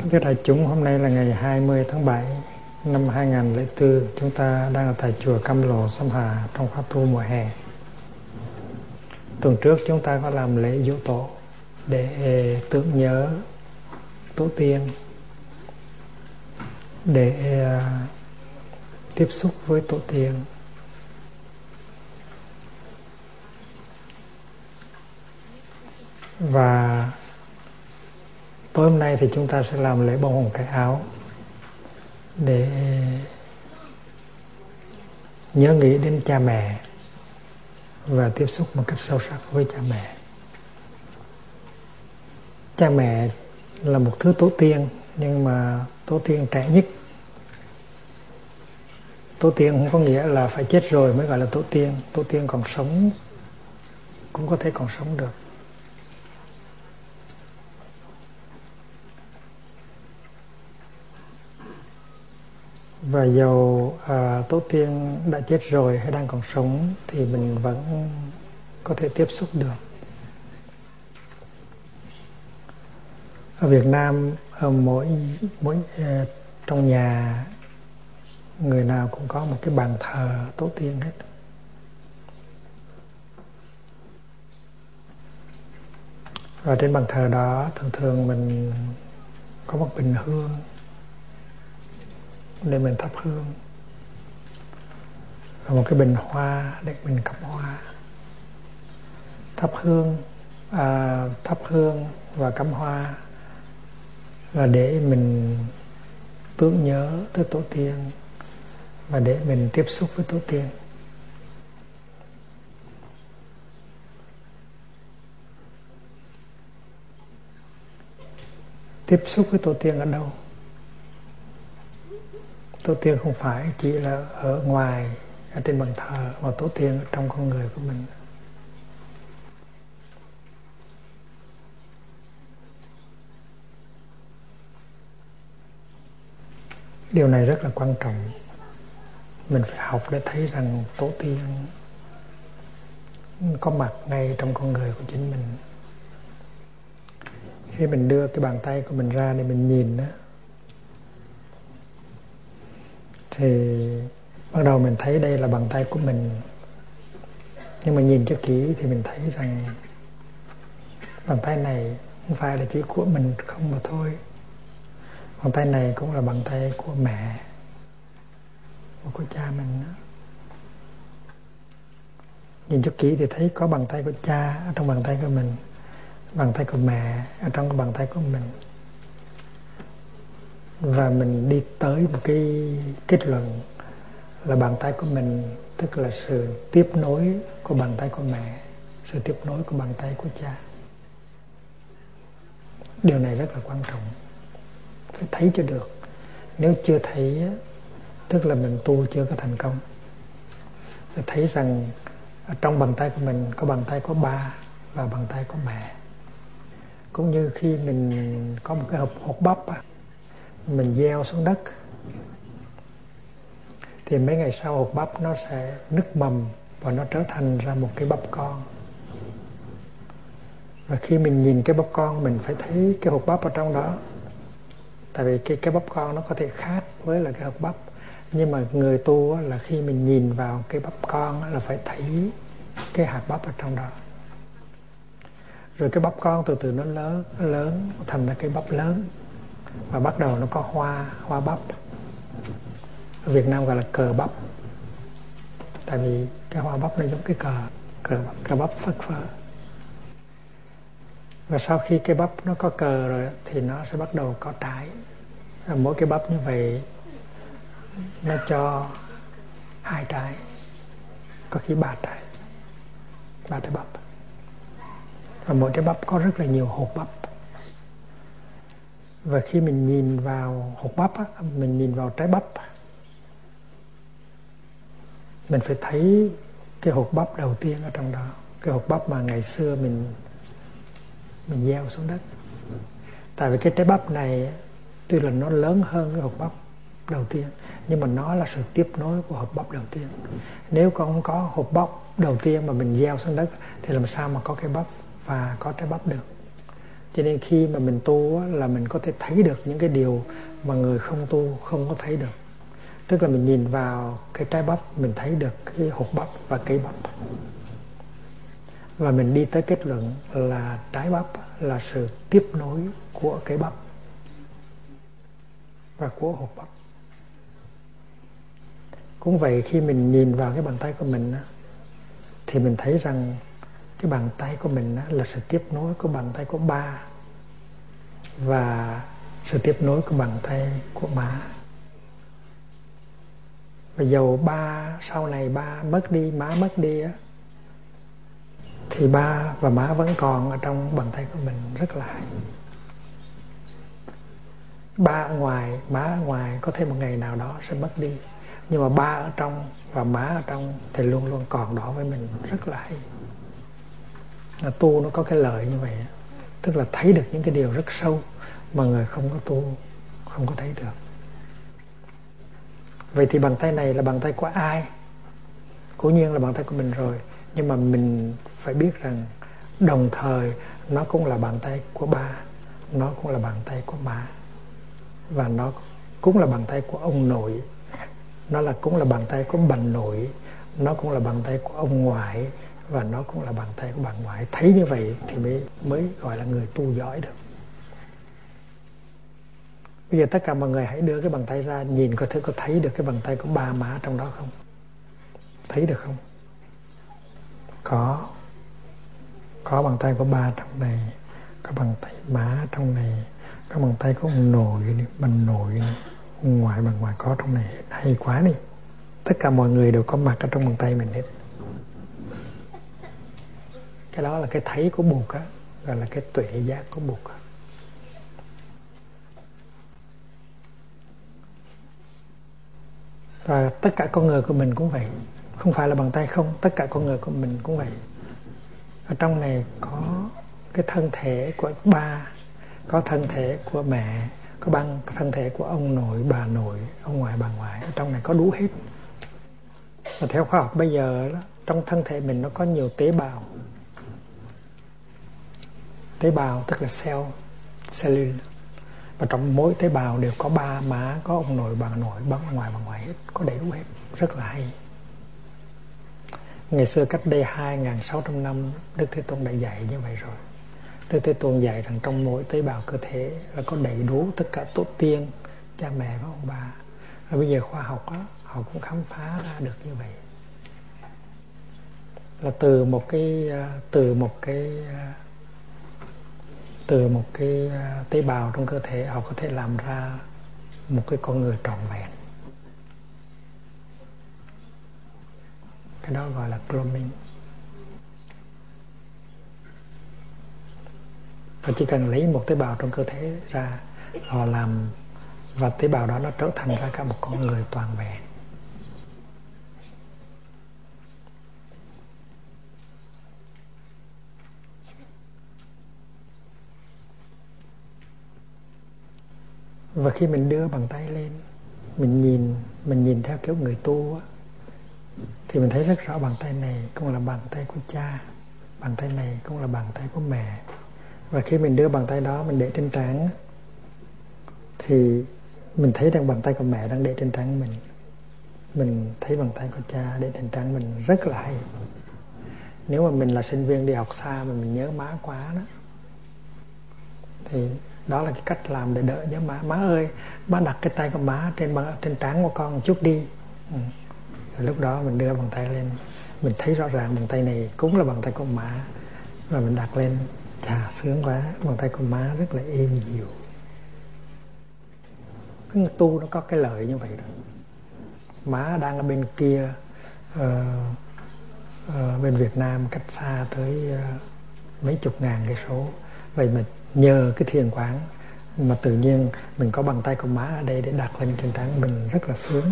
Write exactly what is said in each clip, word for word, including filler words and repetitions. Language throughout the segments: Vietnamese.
Kính thưa đại chúng, hôm nay là ngày hai mươi tháng bảy năm hai nghìn không trăm lẻ bốn. Chúng ta đang ở tại chùa Cam Lộ, Sâm Hà trong khóa tu mùa hè. Tuần trước chúng ta có làm lễ giỗ tổ để tưởng nhớ tổ tiên, để uh, tiếp xúc với tổ tiên. Và tối hôm nay thì chúng ta sẽ làm lễ bông hồng cài áo để nhớ nghĩ đến cha mẹ và tiếp xúc một cách sâu sắc với cha mẹ. Cha mẹ là một thứ tổ tiên, nhưng mà tổ tiên trẻ nhất. Tổ tiên không có nghĩa là phải chết rồi mới gọi là tổ tiên. Tổ tiên còn sống cũng có thể còn sống được. Và dầu à, tổ tiên đã chết rồi hay đang còn sống thì mình vẫn có thể tiếp xúc được. Ở Việt Nam, ở mỗi mỗi uh, trong nhà người nào cũng có một cái bàn thờ tổ tiên hết. Và trên bàn thờ đó thường thường mình có một bình hương để mình thắp hương, và một cái bình hoa để mình cắm hoa. Thắp hương, à, thắp hương và cắm hoa là để mình tưởng nhớ tới tổ tiên và để mình tiếp xúc với tổ tiên. Tiếp xúc với tổ tiên ở đâu? Tổ tiên không phải chỉ là ở ngoài, ở trên bàn thờ, mà tổ tiên ở trong con người của mình. Điều này rất là quan trọng. Mình phải học để thấy rằng tổ tiên có mặt ngay trong con người của chính mình. Khi mình đưa cái bàn tay của mình ra để mình nhìn đó, thì bắt đầu mình thấy đây là bàn tay của mình. Nhưng mà nhìn cho kỹ thì mình thấy rằng bàn tay này không phải là chỉ của mình không mà thôi. Bàn tay này cũng là bàn tay của mẹ và của cha mình đó. Nhìn cho kỹ thì thấy có bàn tay của cha ở trong bàn tay của mình, bàn tay của mẹ ở trong cái bàn tay của mình. Và mình đi tới một cái kết luận là bàn tay của mình tức là sự tiếp nối của bàn tay của mẹ, sự tiếp nối của bàn tay của cha. Điều này rất là quan trọng, phải thấy cho được. Nếu chưa thấy, tức là mình tu chưa có thành công. Phải thấy rằng ở trong bàn tay của mình có bàn tay của ba và bàn tay của mẹ. Cũng như khi mình có một cái hộp, hộp bắp, mình gieo xuống đất thì mấy ngày sau hộp bắp nó sẽ nứt mầm và nó trở thành ra một cái bắp con. Và khi mình nhìn cái bắp con, mình phải thấy cái hộp bắp ở trong đó. Tại vì cái, cái bắp con nó có thể khác với là cái hộp bắp. Nhưng mà người tu là khi mình nhìn vào cái bắp con là phải thấy cái hạt bắp ở trong đó. Rồi cái bắp con từ từ nó lớn, nó lớn thành ra cái bắp lớn. Và bắt đầu nó có hoa, hoa bắp. Ở Việt Nam gọi là cờ bắp. Tại vì cái hoa bắp nó giống cái cờ, cờ, cờ bắp phất phơ. Và sau khi cái bắp nó có cờ rồi thì nó sẽ bắt đầu có trái. Và mỗi cái bắp như vậy nó cho hai trái, có khi ba trái, ba trái bắp. Và mỗi trái bắp có rất là nhiều hột bắp. Và khi mình nhìn vào hột bắp á, mình nhìn vào trái bắp, mình phải thấy cái hột bắp đầu tiên ở trong đó. Cái hột bắp mà ngày xưa mình mình gieo xuống đất. Tại vì cái trái bắp này tuy là nó lớn hơn cái hột bắp đầu tiên, nhưng mà nó là sự tiếp nối của hột bắp đầu tiên. Nếu không có hột bắp đầu tiên mà mình gieo xuống đất thì làm sao mà có cái bắp và có trái bắp được. Cho nên khi mà mình tu á, là mình có thể thấy được những cái điều mà người không tu không có thấy được. Tức là mình nhìn vào cái trái bắp, mình thấy được cái hột bắp và cây bắp. Và mình đi tới kết luận là trái bắp là sự tiếp nối của cây bắp và của hột bắp. Cũng vậy, khi mình nhìn vào cái bàn tay của mình á, thì mình thấy rằng cái bàn tay của mình á, là sự tiếp nối của bàn tay của ba và sự tiếp nối của bàn tay của má. Và dầu ba sau này ba mất đi, má mất đi á, thì ba và má vẫn còn ở trong bàn tay của mình rất là hay. Ba ở ngoài, má ở ngoài có thể một ngày nào đó sẽ mất đi, nhưng mà ba ở trong và má ở trong thì luôn luôn còn đó với mình, rất là hay. Là tu nó có cái lợi như vậy, tức là thấy được những cái điều rất sâu mà người không có tu không có thấy được. Vậy thì bàn tay này là bàn tay của ai? Cố nhiên là bàn tay của mình rồi, nhưng mà mình phải biết rằng đồng thời nó cũng là bàn tay của ba, nó cũng là bàn tay của má, và nó cũng là bàn tay của ông nội, nó là cũng là bàn tay của bà nội, nó cũng là bàn tay của ông ngoại, và nó cũng là bàn tay của bà ngoại. Thấy như vậy thì mới mới gọi là người tu giỏi được. Bây giờ tất cả mọi người hãy đưa cái bàn tay ra, nhìn coi thử có thấy được cái bàn tay của ba má trong đó không? Thấy được không? Có. Có bàn tay của ba trong này, có bàn tay má trong này, có bàn tay của ông nội, bà nội, ông ngoại, bà ngoại có trong này. Hay quá đi. Tất cả mọi người đều có mặt ở trong bàn tay mình hết. Cái đó là cái thấy của Bụt á, gọi là cái tuệ giác của Bụt á. Và tất cả con người của mình cũng vậy. Không phải là bàn tay không, tất cả con người của mình cũng vậy. Ở trong này có cái thân thể của ba, có thân thể của mẹ, có băng thân thể của ông nội, bà nội, ông ngoại, bà ngoại. Ở trong này có đủ hết. Và theo khoa học bây giờ đó, trong thân thể mình nó có nhiều tế bào. Tế bào tức là cell, cellule. Và trong mỗi tế bào đều có ba má, có ông nội, bà nội, bà ngoại, bà ngoại hết, có đầy đủ hết, rất là hay. Ngày xưa cách đây hai nghìn sáu trăm năm, Đức Thế Tôn đã dạy như vậy rồi. Đức Thế Tôn dạy rằng trong mỗi tế bào cơ thể là có đầy đủ tất cả tổ tiên, cha mẹ và ông bà. Và bây giờ khoa học đó, họ cũng khám phá ra được như vậy. Là từ một cái từ một cái từ một cái tế bào trong cơ thể, họ có thể làm ra một cái con người trọn vẹn. Cái đó gọi là cloning. Và chỉ cần lấy một tế bào trong cơ thể ra, họ làm, và tế bào đó nó trở thành ra cả một con người toàn vẹn. Và khi mình đưa bàn tay lên, mình nhìn mình nhìn theo kiểu người tu á, thì mình thấy rất rõ bàn tay này cũng là bàn tay của cha, bàn tay này cũng là bàn tay của mẹ. Và khi mình đưa bàn tay đó mình để trên trán, thì mình thấy rằng bàn tay của mẹ đang để trên trán mình, mình thấy bàn tay của cha để trên trán mình, rất là hay. Nếu mà mình là sinh viên đi học xa mà mình nhớ má quá đó, thì đó là cái cách làm để đỡ nhớ má. Má ơi, má đặt cái tay của má trên trên trán của con một chút đi. Ừ. Lúc đó mình đưa bàn tay lên, mình thấy rõ ràng bàn tay này cũng là bàn tay của má, và mình đặt lên, chà sướng quá, bàn tay của má rất là êm dịu. Cái tu nó có cái lợi như vậy đó. Má đang ở bên kia, uh, uh, bên Việt Nam, cách xa tới uh, mấy chục ngàn cây số. Vậy mà nhờ cái thiền quán mà tự nhiên mình có bàn tay của má ở đây để đặt lên trên trán mình, rất là sướng.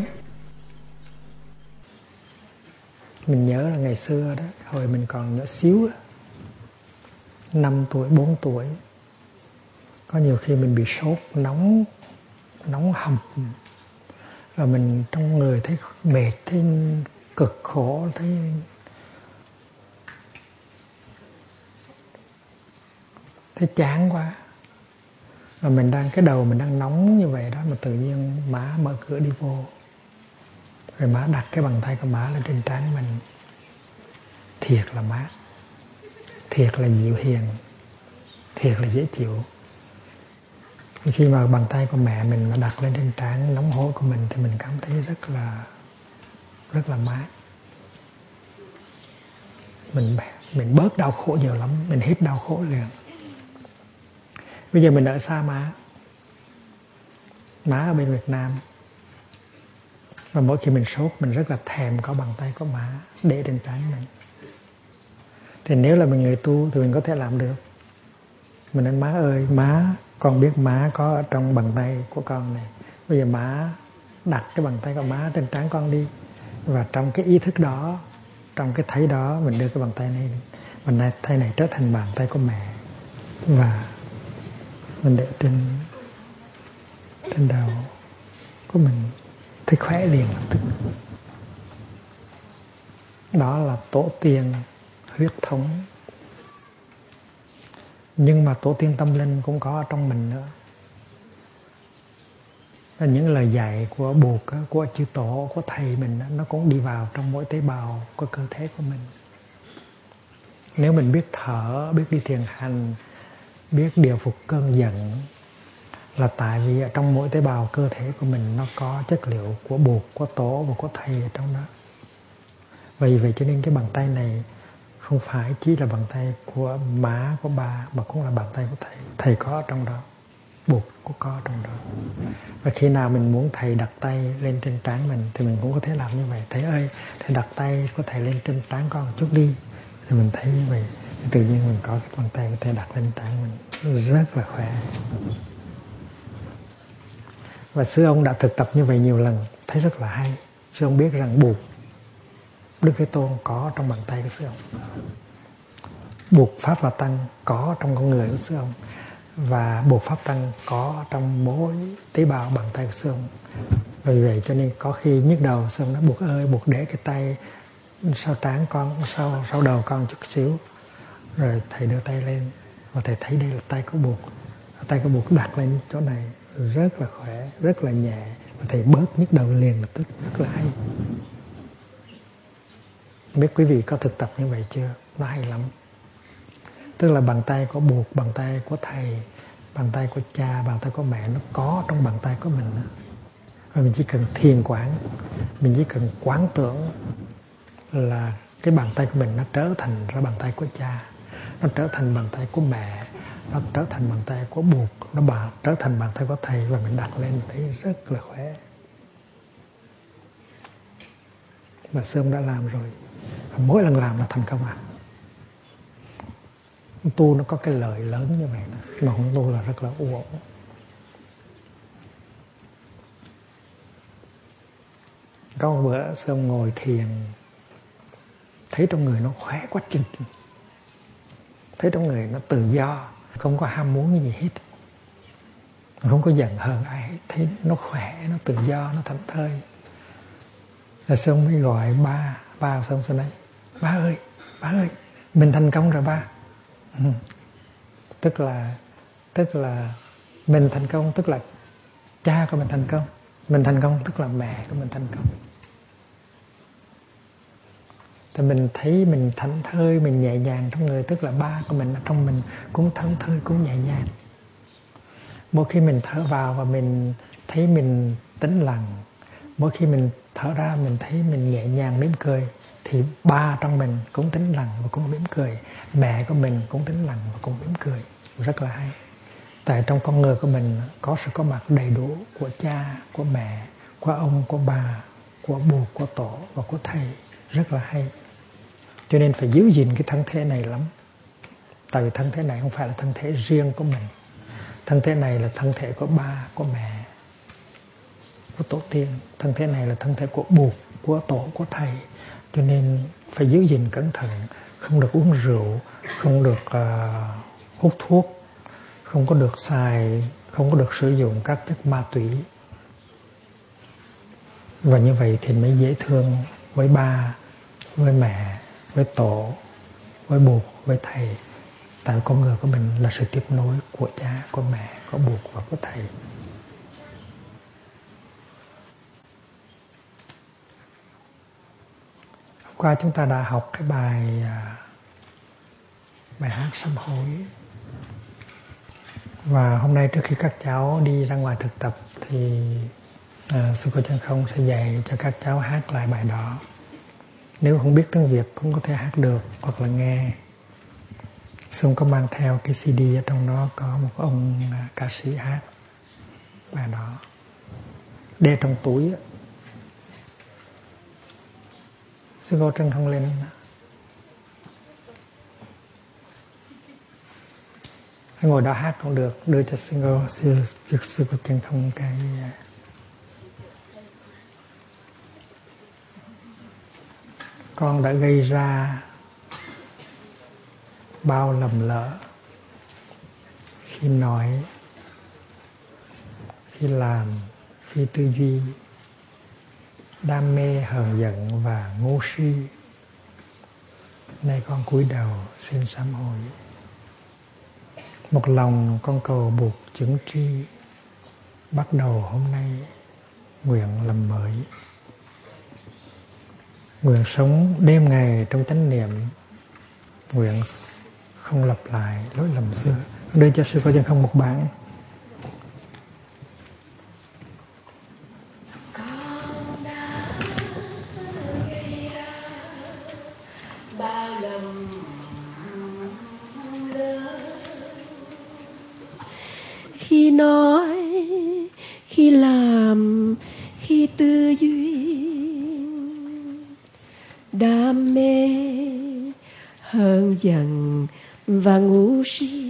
Mình nhớ là ngày xưa đó, hồi mình còn nhỏ xíu, năm tuổi, bốn tuổi, có nhiều khi mình bị sốt nóng, nóng hầm, và mình trong người thấy mệt, thấy cực khổ, thấy thấy chán quá, rồi mình đang cái đầu mình đang nóng như vậy đó, mà tự nhiên má mở cửa đi vô, rồi má đặt cái bàn tay của má lên trên trán mình, thiệt là mát, thiệt là dịu hiền, thiệt là dễ chịu. Khi mà bàn tay của mẹ mình mà đặt lên trên trán nóng hổi của mình thì mình cảm thấy rất là rất là mát. Mình mình bớt đau khổ nhiều lắm, mình hết đau khổ liền. Bây giờ mình ở xa má, má ở bên Việt Nam, và mỗi khi mình sốt mình rất là thèm có bàn tay của má để trên trán mình. Thì nếu là mình người tu thì mình có thể làm được. Mình nói má ơi, má, con biết má có ở trong bàn tay của con này, bây giờ má đặt cái bàn tay của má trên trán con đi. Và trong cái ý thức đó, trong cái thấy đó, mình đưa cái bàn tay này, bàn tay này trở thành bàn tay của mẹ, và mình để trên trên đầu của mình, thấy khỏe liền lập tức. Đó là tổ tiên huyết thống. Nhưng mà tổ tiên tâm linh cũng có ở trong mình nữa. Và những lời dạy của Bụt, của chư tổ, của thầy mình, nó cũng đi vào trong mỗi tế bào của cơ thể của mình. Nếu mình biết thở, biết đi thiền hành, biết điều phục cơn giận, là tại vì ở trong mỗi tế bào cơ thể của mình nó có chất liệu của Bụt, của tổ và của thầy ở trong đó. Vì vậy cho nên cái bàn tay này không phải chỉ là bàn tay của má, của ba, mà cũng là bàn tay của thầy. Thầy có ở trong đó, Bụt cũng có ở trong đó. Và khi nào mình muốn thầy đặt tay lên trên trán mình thì mình cũng có thể làm như vậy. Thầy ơi, thầy đặt tay của thầy lên trên trán con một chút đi. Thì mình thấy như vậy, thì tự nhiên mình có cái bàn tay của thầy đặt lên trán mình, rất là khỏe. Và sư ông đã thực tập như vậy nhiều lần, thấy rất là hay. Sư ông biết rằng Bụt, Đức Thế Tôn có trong bàn tay của sư ông, Bụt Pháp và Tăng có trong con người của sư ông, và Bụt Pháp Tăng có trong mỗi tế bào bàn tay của sư ông. Vì vậy cho nên có khi nhức đầu, sư ông nói Bụt ơi, Bụt để cái tay sau trán con, sau, sau đầu con chút xíu. Rồi thầy đưa tay lên và thầy thấy đây là tay của Bụt. Tay của Bụt đặt lên chỗ này rất là khỏe, rất là nhẹ, và thầy bớt nhức đầu liền lập tức, rất là hay. Không biết quý vị có thực tập như vậy chưa? Nó hay lắm. Tức là bàn tay của Bụt, bàn tay của thầy, bàn tay của cha, bàn tay của mẹ, nó có trong bàn tay của mình. Và mình chỉ cần thiền quán, mình chỉ cần quán tưởng là cái bàn tay của mình nó trở thành ra bàn tay của cha, nó trở thành bàn tay của mẹ, nó trở thành bàn tay của Bụt, nó bà, trở thành bàn tay của thầy, và mình đặt lên thấy rất là khỏe. Và Sương đã làm rồi, và mỗi lần làm là thành công à. Tu nó có cái lợi lớn như vậy đó, mà không tu là rất là uổng. Có một bữa Sương ngồi thiền, thấy trong người nó khỏe quá chừng, thấy trong người nó tự do, không có ham muốn cái gì hết, không có giận hờn ai hết, thấy nó khỏe, nó tự do, nó thảnh thơi. Là Sơn mới gọi ba, ba Sơn Sơn ấy, ba ơi, ba ơi, mình thành công rồi ba. Ừ. Tức là, tức là mình thành công, tức là cha của mình thành công, mình thành công tức là mẹ của mình thành công. Thì mình thấy mình thảnh thơi, mình nhẹ nhàng trong người, tức là ba của mình ở trong mình cũng thảnh thơi, cũng nhẹ nhàng. Mỗi khi mình thở vào và mình thấy mình tĩnh lặng, mỗi khi mình thở ra mình thấy mình nhẹ nhàng mỉm cười, thì ba trong mình cũng tĩnh lặng và cũng mỉm cười, mẹ của mình cũng tĩnh lặng và cũng mỉm cười. Rất là hay. Tại trong con người của mình có sự có mặt đầy đủ của cha, của mẹ, của ông, của bà, của Bụt, của tổ và của thầy. Rất là hay. Cho nên phải giữ gìn cái thân thể này lắm. Tại vì thân thể này không phải là thân thể riêng của mình. Thân thể này là thân thể của ba, của mẹ, của tổ tiên. Thân thể này là thân thể của Bụt, của tổ, của thầy. Cho nên phải giữ gìn cẩn thận. Không được uống rượu, không được uh, hút thuốc, không có được xài, không có được sử dụng các chất ma túy. Và như vậy thì mới dễ thương với ba, với mẹ, với tổ, với Bụt, với thầy. Tại con người của mình là sự tiếp nối của cha, của mẹ, của buộc và của thầy. Hôm qua chúng ta đã học cái bài bài hát sám hối. Và hôm nay trước khi các cháu đi ra ngoài thực tập thì à, sư cô Chân Không sẽ dạy cho các cháu hát lại bài đó. Nếu không biết tiếng Việt cũng có thể hát được hoặc là nghe. Sư có mang theo cái xê đê ở trong đó có một ông à, ca sĩ hát bài đó. Để trong túi á. Sư cô Chân Không lên. Ngồi đó hát cũng được, đưa cho sư cô, sư, sư, sư cô Chân Không cái con đã gây ra bao lầm lỡ khi nói, khi làm, khi tư duy, đam mê, hờn giận và ngu si. Nay con cúi đầu xin sám hối. Một lòng con cầu buộc chứng tri, bắt đầu hôm nay nguyện làm mới. Nguyện sống đêm ngày trong chánh niệm, nguyện không lặp lại lỗi lầm xưa. Đưa cho sư cô Chân Không một bản. Khi nói, khi làm, khi tư duy, đam mê, hờn giận và ngu si.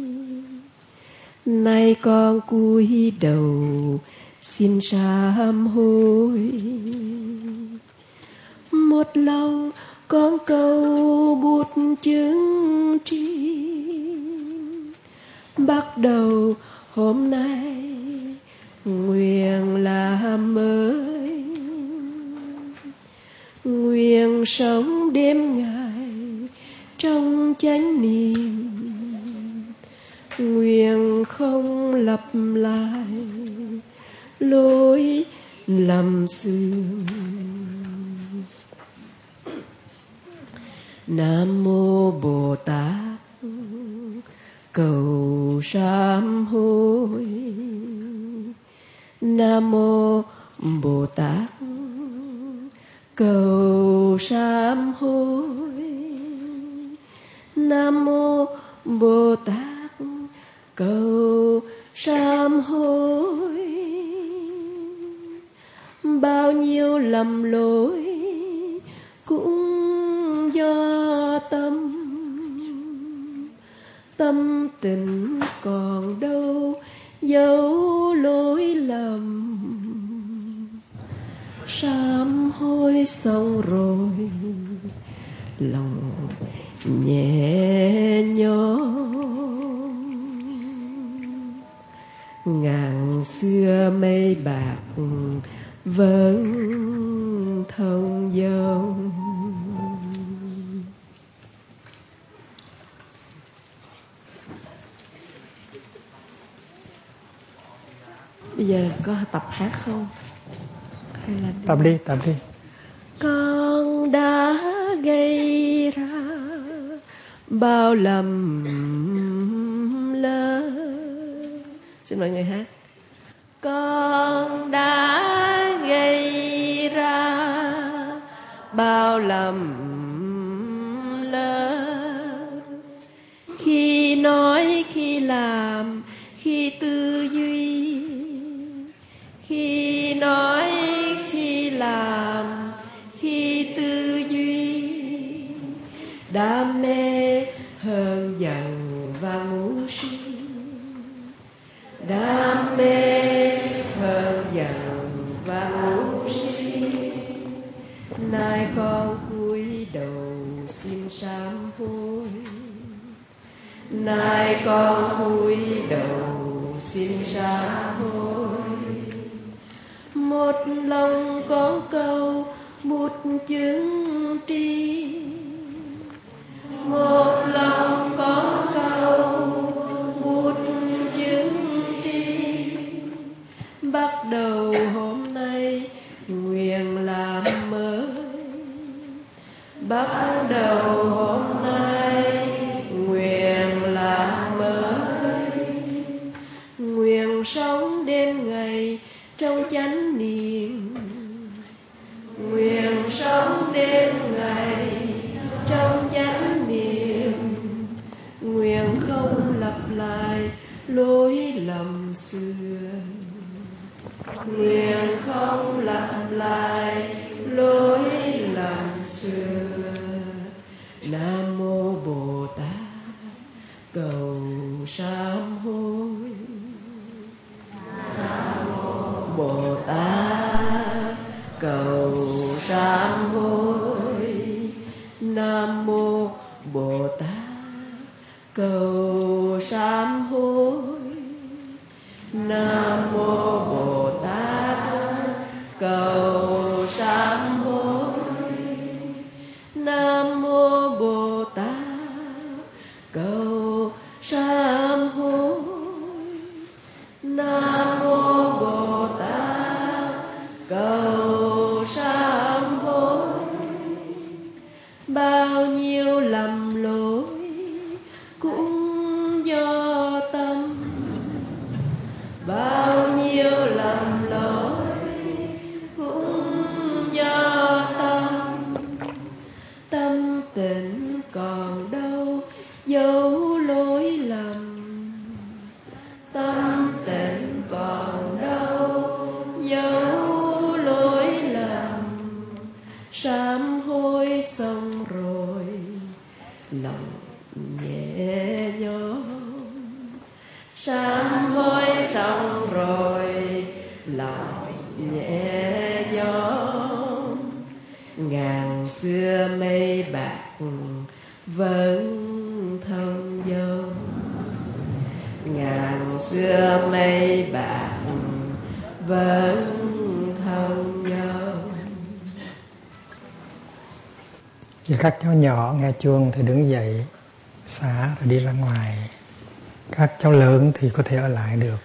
Nay con cúi đầu xin sám hối. Một lòng con cầu bút chứng tri, bắt đầu hôm nay nguyện làm mới. Nguyện sống đêm ngày trong chánh niệm, nguyện không lặp lại lỗi lầm xưa. Nam mô Bồ Tát cầu sám hối. Nam mô Bồ Tát cầu sám hối. Nam mô Bồ Tát cầu sám hối. Bao nhiêu lầm lỗi cũng do tâm, tâm tình còn đâu dấu lỗi lầm. Sám hối xong rồi lòng nhẹ nhõm. Ngàn xưa mây bạc vẫn thông dong. Bây giờ có tập hát không? Hay là đi? Tập đi, tập đi. Con đã gây ra bao lầm lỡ. Xin mời người hát. Con đã gây ra bao lầm lỡ, khi nói, khi làm, khi tư duy. Khi nói, khi làm, khi tư duy, đam mê, hờn giận và ngu si. Đam mê, hờn giận và ngu si. Nay con cúi đầu xin sám hối. Nay con cúi đầu xin sám hối. Một lòng con cầu bút chứng tri. Một lòng con cầu lặp lại lỗi lầm xưa. Nguyện không lặp lại lỗi lầm xưa. Nam mô Bồ Tát cầu sám hối. Nam mô Bồ Tát cầu sám hối. Nam mô Bồ Tát cầu sám hối. Nam mô Bồ Tát cầu sám hối. Nam mô Bồ Tát cầu sám hối. Nam mô Bồ Tát cầu sám hối. Bao nhiêu lầm lỗi cũng do tâm. Bao nhiêu lầm lỗi cũng do tâm. Tâm tịnh còn đâu dấu lỗi lầm. Tâm tịnh còn đâu dấu lỗi lầm. Sám hối xong rồi lòng nhẹ nhõm. Sám hối xong rồi lòng nhẹ nhõm. Ngàn xưa mây bạc vẫn thông dong. Ngàn xưa mây bạc vẫn thông dong. Khi các cháu nhỏ nghe chuông thì đứng dậy xả rồi đi ra ngoài. Các cháu lớn thì có thể ở lại được.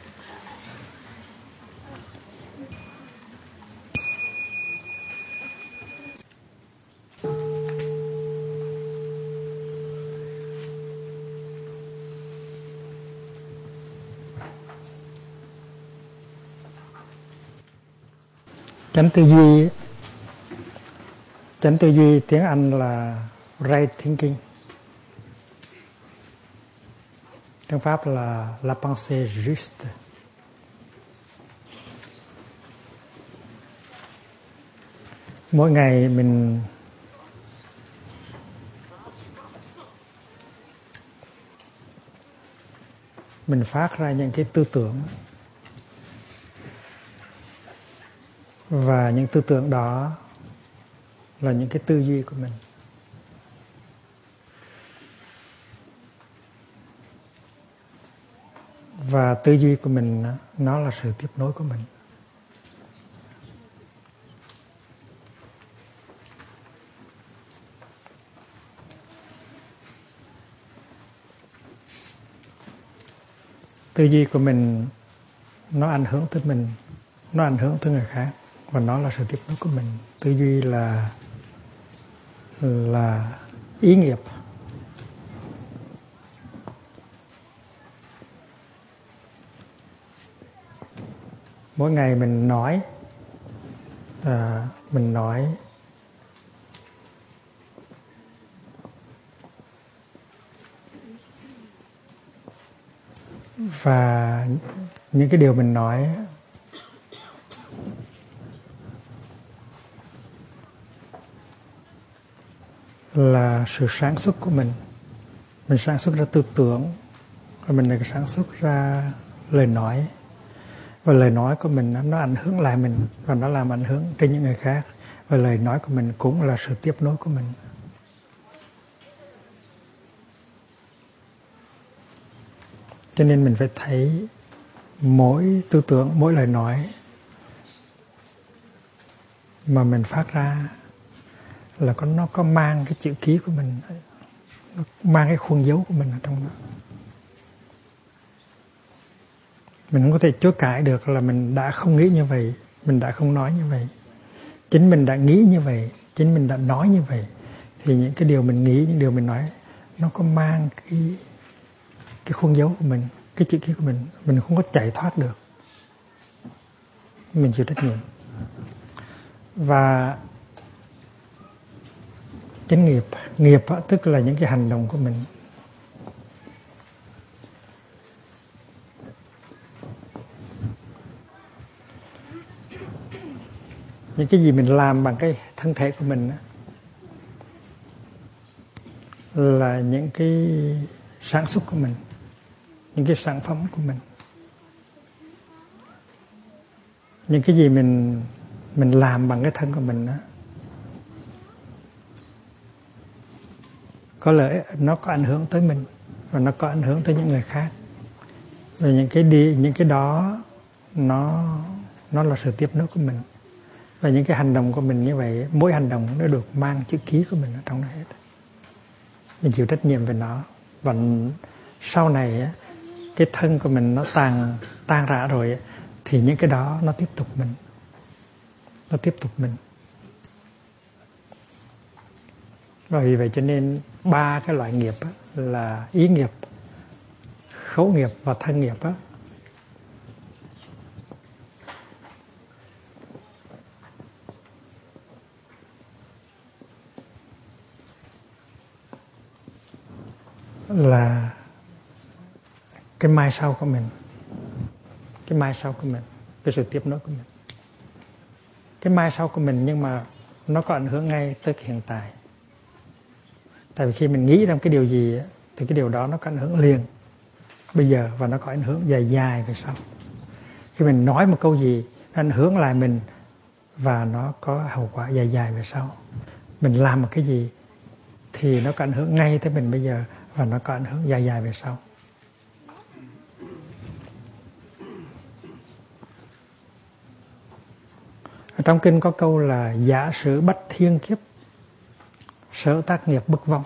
Chánh tư duy, chánh tư duy tiếng Anh là right thinking. Tiếng Pháp là la pensée juste. Mỗi ngày mình mình phát ra những cái tư tưởng, và những tư tưởng đó là những cái tư duy của mình. Và tư duy của mình nó là sự tiếp nối của mình. Tư duy của mình nó ảnh hưởng tới mình, nó ảnh hưởng tới người khác, và nó là sự tiếp nối của mình. Tư duy là là ý nghiệp. Mỗi ngày mình nói, à, mình nói và những cái điều mình nói là sự sản xuất của mình. Mình sản xuất ra tư tưởng, và mình lại sản xuất ra lời nói. Và lời nói của mình nó ảnh hưởng lại mình, và nó làm ảnh hưởng trên những người khác. Và lời nói của mình cũng là sự tiếp nối của mình. Cho nên mình phải thấy mỗi tư tưởng, mỗi lời nói mà mình phát ra là có, nó có mang cái chữ ký của mình, nó mang cái khuôn dấu của mình ở trong đó. Mình không có thể chối cãi được là mình đã không nghĩ như vậy, mình đã không nói như vậy. Chính mình đã nghĩ như vậy, chính mình đã nói như vậy, thì những cái điều mình nghĩ, những điều mình nói nó có mang cái cái khuôn dấu của mình, cái chữ ký của mình. Mình không có chạy thoát được. Mình chịu trách nhiệm. Và chánh nghiệp, nghiệp tức là những cái hành động của mình. những cái gì mình làm bằng cái thân thể của mình là những cái sản xuất của mình, những cái sản phẩm của mình. Những cái gì mình mình làm bằng cái thân của mình đó, có lẽ nó có ảnh hưởng tới mình và nó có ảnh hưởng tới những người khác. Và những cái đi những cái đó nó nó là sự tiếp nối của mình. Và những cái hành động của mình như vậy, mỗi hành động nó được mang chữ ký của mình ở trong đó hết. Mình chịu trách nhiệm về nó. Và sau này cái thân của mình nó tan tan rã rồi thì những cái đó nó tiếp tục mình. Nó tiếp tục mình. Và vì vậy cho nên ba cái loại nghiệp á, là ý nghiệp, khẩu nghiệp và thân nghiệp á, là cái mai sau của mình, cái mai sau của mình, cái sự tiếp nối của mình. Cái mai sau của mình nhưng mà nó có ảnh hưởng ngay tới cái hiện tại. Tại vì khi mình nghĩ rằng cái điều gì thì cái điều đó nó có ảnh hưởng liền bây giờ và nó có ảnh hưởng dài dài về sau. Khi mình nói một câu gì nó ảnh hưởng lại mình và nó có hậu quả dài dài về sau. Mình làm một cái gì thì nó có ảnh hưởng ngay tới mình bây giờ và nó có ảnh hưởng dài dài về sau. Ở trong kinh có câu là giả sử bách thiên kiếp, sở tác nghiệp bất vong.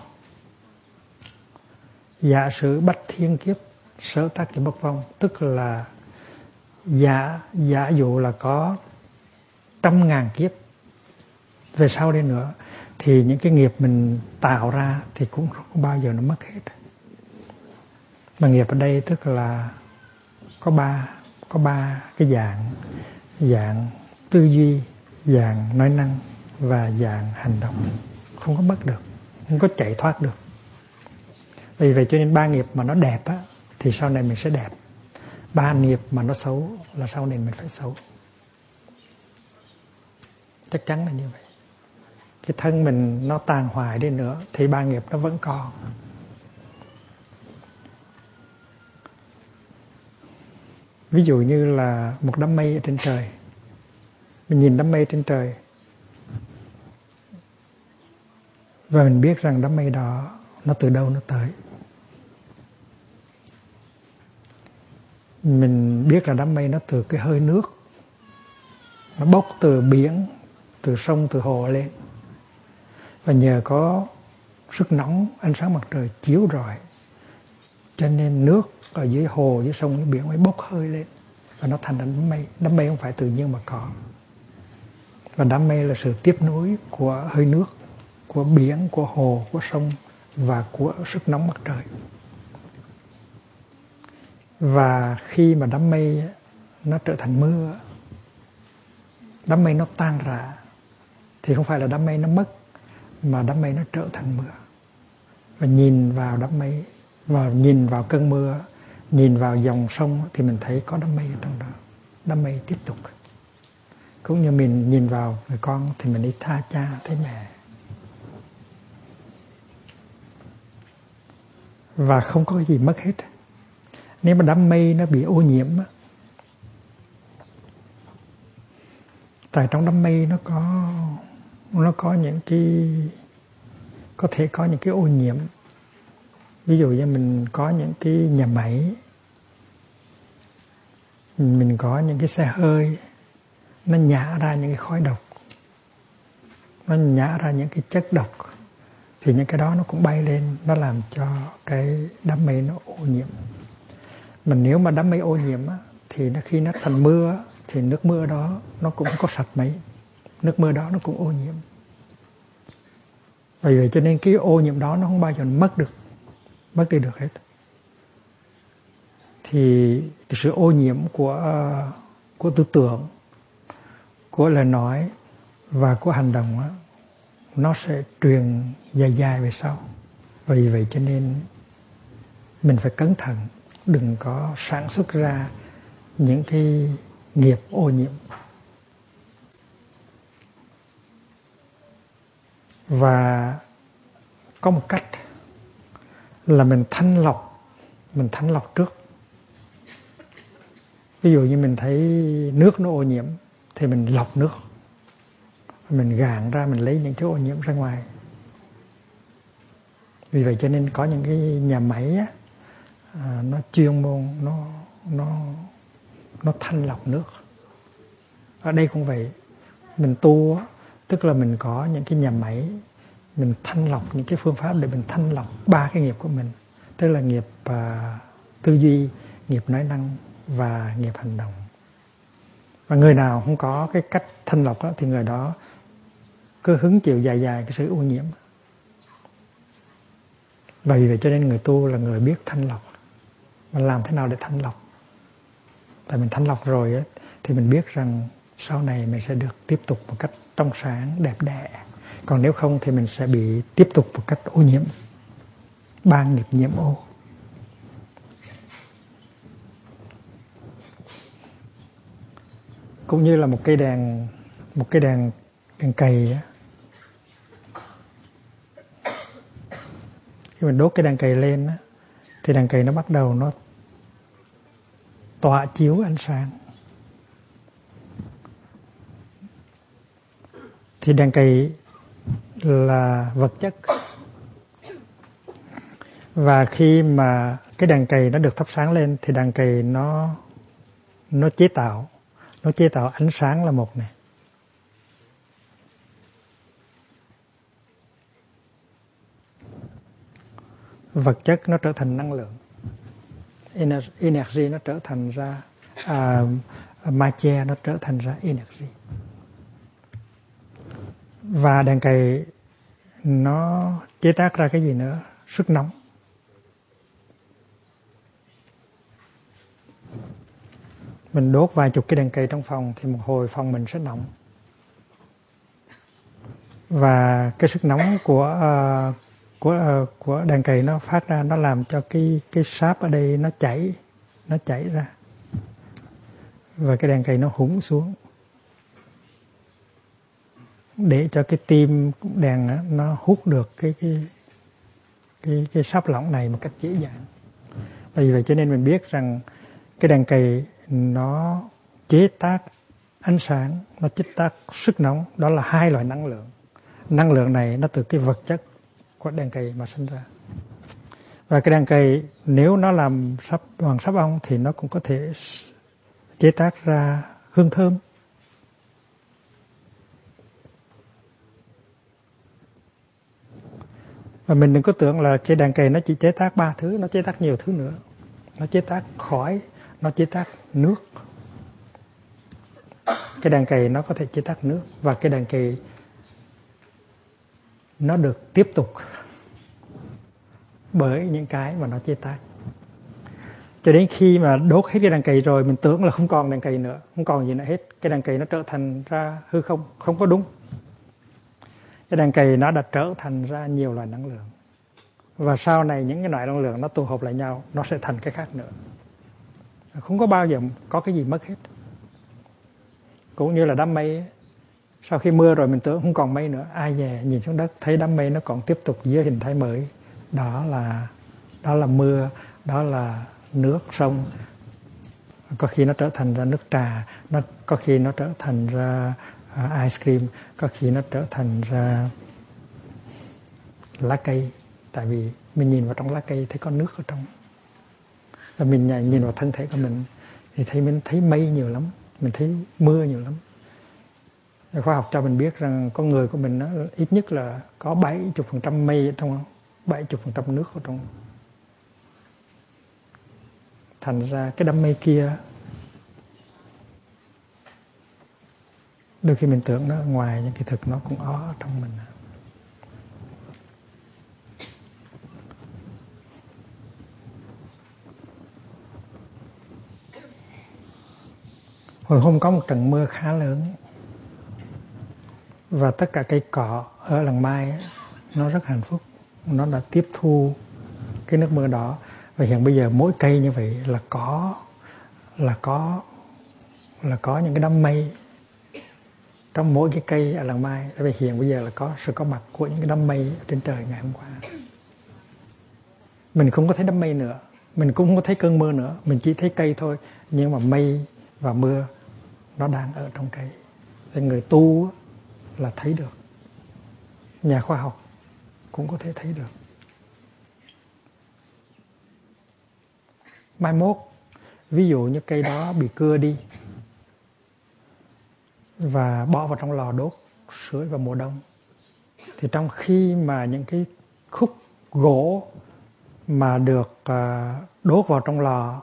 Giả sử bách thiên kiếp, sở tác nghiệp bất vong, tức là giả giả dụ là có trăm ngàn kiếp về sau đây nữa thì những cái nghiệp mình tạo ra thì cũng không có bao giờ nó mất hết. Mà nghiệp ở đây tức là có ba có ba cái dạng dạng tư duy, dạng nói năng và dạng hành động, không có mất được, không có chạy thoát được. Vì vậy cho nên ba nghiệp mà nó đẹp á thì sau này mình sẽ đẹp, ba nghiệp mà nó xấu là sau này mình phải xấu. Chắc chắn là như vậy. Cái thân mình nó tàn hoại đi nữa thì ba nghiệp nó vẫn còn. Ví dụ như là một đám mây ở trên trời, mình nhìn đám mây trên trời và mình biết rằng đám mây đó nó từ đâu nó tới. Mình biết là đám mây nó từ cái hơi nước, nó bốc từ biển, từ sông, từ hồ lên. Và nhờ có sức nóng, ánh sáng mặt trời chiếu rọi, cho nên nước ở dưới hồ, dưới sông, dưới biển mới bốc hơi lên. Và nó thành đám mây. Đám mây không phải tự nhiên mà có. Và đám mây là sự tiếp nối của hơi nước, của biển, của hồ, của sông và của sức nóng mặt trời. Và khi mà đám mây nó trở thành mưa, đám mây nó tan rã, thì không phải là đám mây nó mất, mà đám mây nó trở thành mưa. Và nhìn vào đám mây, và nhìn vào cơn mưa, nhìn vào dòng sông thì mình thấy có đám mây ở trong đó. Đám mây tiếp tục. Cũng như mình nhìn vào người con thì mình đi tha cha, thấy mẹ. Và không có gì mất hết. Nếu mà đám mây nó bị ô nhiễm, tại trong đám mây nó có nó có những cái, có thể có những cái ô nhiễm. Ví dụ như mình có những cái nhà máy, mình có những cái xe hơi, nó nhả ra những cái khói độc, nó nhả ra những cái chất độc, thì những cái đó nó cũng bay lên, nó làm cho cái đám mây nó ô nhiễm. Mà nếu mà đám mây ô nhiễm á, thì nó khi nó thành mưa thì nước mưa đó nó cũng không có sạch mấy, nước mưa đó nó cũng ô nhiễm. Vì vậy cho nên cái ô nhiễm đó nó không bao giờ mất được, mất đi được hết. Thì cái sự ô nhiễm của của tư tưởng, của lời nói và của hành động á, nó sẽ truyền dài dài về sau. Vì vậy cho nên mình phải cẩn thận, đừng có sản xuất ra những cái nghiệp ô nhiễm. Và có một cách là mình thanh lọc, mình thanh lọc trước. Ví dụ như mình thấy nước nó ô nhiễm thì mình lọc nước, mình gạn ra, mình lấy những thứ ô nhiễm ra ngoài. Vì vậy cho nên có những cái nhà máy á, à, nó chuyên môn, nó nó nó thanh lọc nước. Ở đây cũng vậy, mình tu á, tức là mình có những cái nhà máy, mình thanh lọc những cái phương pháp để mình thanh lọc ba cái nghiệp của mình, tức là nghiệp à, tư duy, nghiệp nói năng và nghiệp hành động. Và người nào không có cái cách thanh lọc đó, thì người đó cứ hứng chịu dài dài cái sự ô nhiễm. Và vì vậy cho nên người tu là người biết thanh lọc. Và làm thế nào để thanh lọc? Tại mình thanh lọc rồi ấy, thì mình biết rằng sau này mình sẽ được tiếp tục một cách trong sáng, đẹp đẽ. Còn nếu không thì mình sẽ bị tiếp tục một cách ô nhiễm. Ba nghiệp nhiễm ô. Cũng như là một cây đèn, một cây đèn, đèn cầy á. Khi mình đốt cái đèn cầy lên á, thì đèn cầy nó bắt đầu nó tỏa chiếu ánh sáng. Thì đèn cầy là vật chất. Và khi mà cái đèn cầy nó được thắp sáng lên thì đèn cầy nó nó chế tạo, nó chế tạo ánh sáng là một này. Vật chất nó trở thành năng lượng, energy nó trở thành ra à, matter nó trở thành ra energy. Và đèn cầy nó chế tác ra cái gì nữa? Sức nóng. Mình đốt vài chục cái đèn cầy trong phòng thì một hồi phòng mình sẽ nóng. Và cái sức nóng của uh, của uh, của đèn cầy nó phát ra, nó làm cho cái cái sáp ở đây nó chảy, nó chảy ra. Và cái đèn cầy nó hủng xuống, để cho cái tim đèn đó, nó hút được cái cái cái cái sáp lỏng này một cách dễ dàng. Vì vậy cho nên mình biết rằng cái đèn cầy nó chế tác ánh sáng, nó chế tác sức nóng, đó là hai loại năng lượng. Năng lượng này nó từ cái vật chất của đèn cầy mà sinh ra. Và cái đèn cầy nếu nó làm sáp bằng sáp ong thì nó cũng có thể chế tác ra hương thơm. Và mình đừng có tưởng là cái đèn cầy nó chỉ chế tác ba thứ, nó chế tác nhiều thứ nữa. Nó chế tác khói, nó chế tác nước. Cái đèn cầy nó có thể chế tác nước. Và cái đèn cầy nó được tiếp tục bởi những cái mà nó chế tác. Cho đến khi mà đốt hết cái đèn cầy rồi, mình tưởng là không còn đèn cầy nữa, không còn gì nữa hết. Cái đèn cầy nó trở thành ra hư không, không có đúng. Cái đèn cầy nó đã trở thành ra nhiều loại năng lượng. Và sau này những cái loại năng lượng nó tụ hợp lại nhau, nó sẽ thành cái khác nữa. Không có bao giờ có cái gì mất hết. Cũng như là đám mây ấy. Sau khi mưa rồi mình tưởng không còn mây nữa, ai về nhìn xuống đất thấy đám mây nó còn tiếp tục dưới hình thái mới. Đó là đó là mưa, đó là nước sông. Có khi nó trở thành ra nước trà, nó có khi nó trở thành ra uh, ice cream, có khi nó trở thành ra lá cây. Tại vì mình nhìn vào trong lá cây thấy có nước ở trong. Và mình nhìn vào thân thể của mình thì thấy mình thấy mây nhiều lắm, mình thấy mưa nhiều lắm. Khoa học cho mình biết rằng con người của mình nó ít nhất là có bảy mươi phần trăm mây ở trong, bảy mươi phần trăm nước ở trong. Thành ra cái đám mây kia đôi khi mình tưởng nó ở ngoài, nhưng kỳ thực nó cũng ở trong mình. Hồi hôm có một trận mưa khá lớn. Và tất cả cây cỏ ở làng Mai ấy, nó rất hạnh phúc. Nó đã tiếp thu cái nước mưa đó. Và hiện bây giờ mỗi cây như vậy là có là có là có những cái đám mây trong mỗi cái cây ở làng Mai tại vì hiện bây giờ là có sự có mặt của những cái đám mây trên trời ngày hôm qua. Mình không có thấy đám mây nữa, mình cũng không có thấy cơn mưa nữa, mình chỉ thấy cây thôi, nhưng mà mây và mưa nó đang ở trong cây. Thì người tu là thấy được, nhà khoa học cũng có thể thấy được. Mai mốt ví dụ như cây đó bị cưa đi và bỏ vào trong lò đốt sưởi vào mùa đông, thì trong khi mà những cái khúc gỗ mà được đốt vào trong lò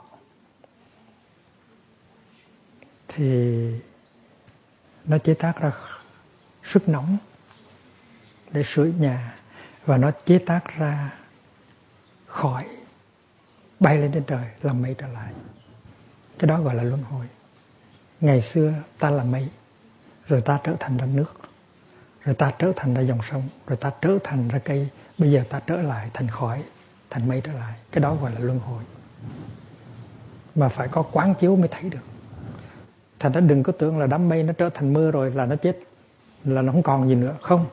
thì nó chế tác ra sức nóng để sưởi nhà, và nó chế tác ra khói bay lên trên trời làm mây trở lại. Cái đó gọi là luân hồi. Ngày xưa ta là mây, rồi ta trở thành ra nước, rồi ta trở thành ra dòng sông, rồi ta trở thành ra cây, bây giờ ta trở lại thành khói, thành mây trở lại. Cái đó gọi là luân hồi. Mà phải có quán chiếu mới thấy được. Thành ra đừng có tưởng là đám mây nó trở thành mưa rồi là nó chết, là nó không còn gì nữa. Không.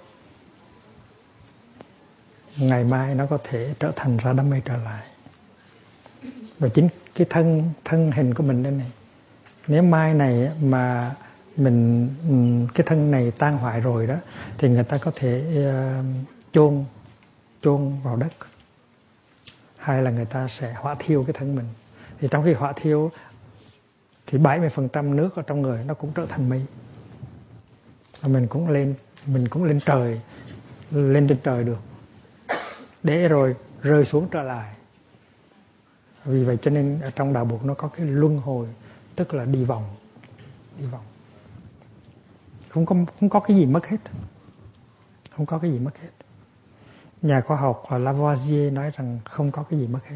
Ngày mai nó có thể trở thành ra đám mây trở lại. Và chính cái thân thân hình của mình đây này, nếu mai này mà mình cái thân này tan hoại rồi đó, thì người ta có thể uh, chôn chôn vào đất, hay là người ta sẽ hỏa thiêu cái thân mình. Thì trong khi hỏa thiêu thì bảy mươi phần trăm nước ở trong người nó cũng trở thành mây, và mình cũng lên mình cũng lên trời, lên trên trời được, để rồi rơi xuống trở lại. Vì vậy cho nên ở trong đạo Phật nó có cái luân hồi, tức là đi vòng, đi vòng. Không có không có cái gì mất hết, không có cái gì mất hết. Nhà khoa học Lavoisier nói rằng không có cái gì mất hết.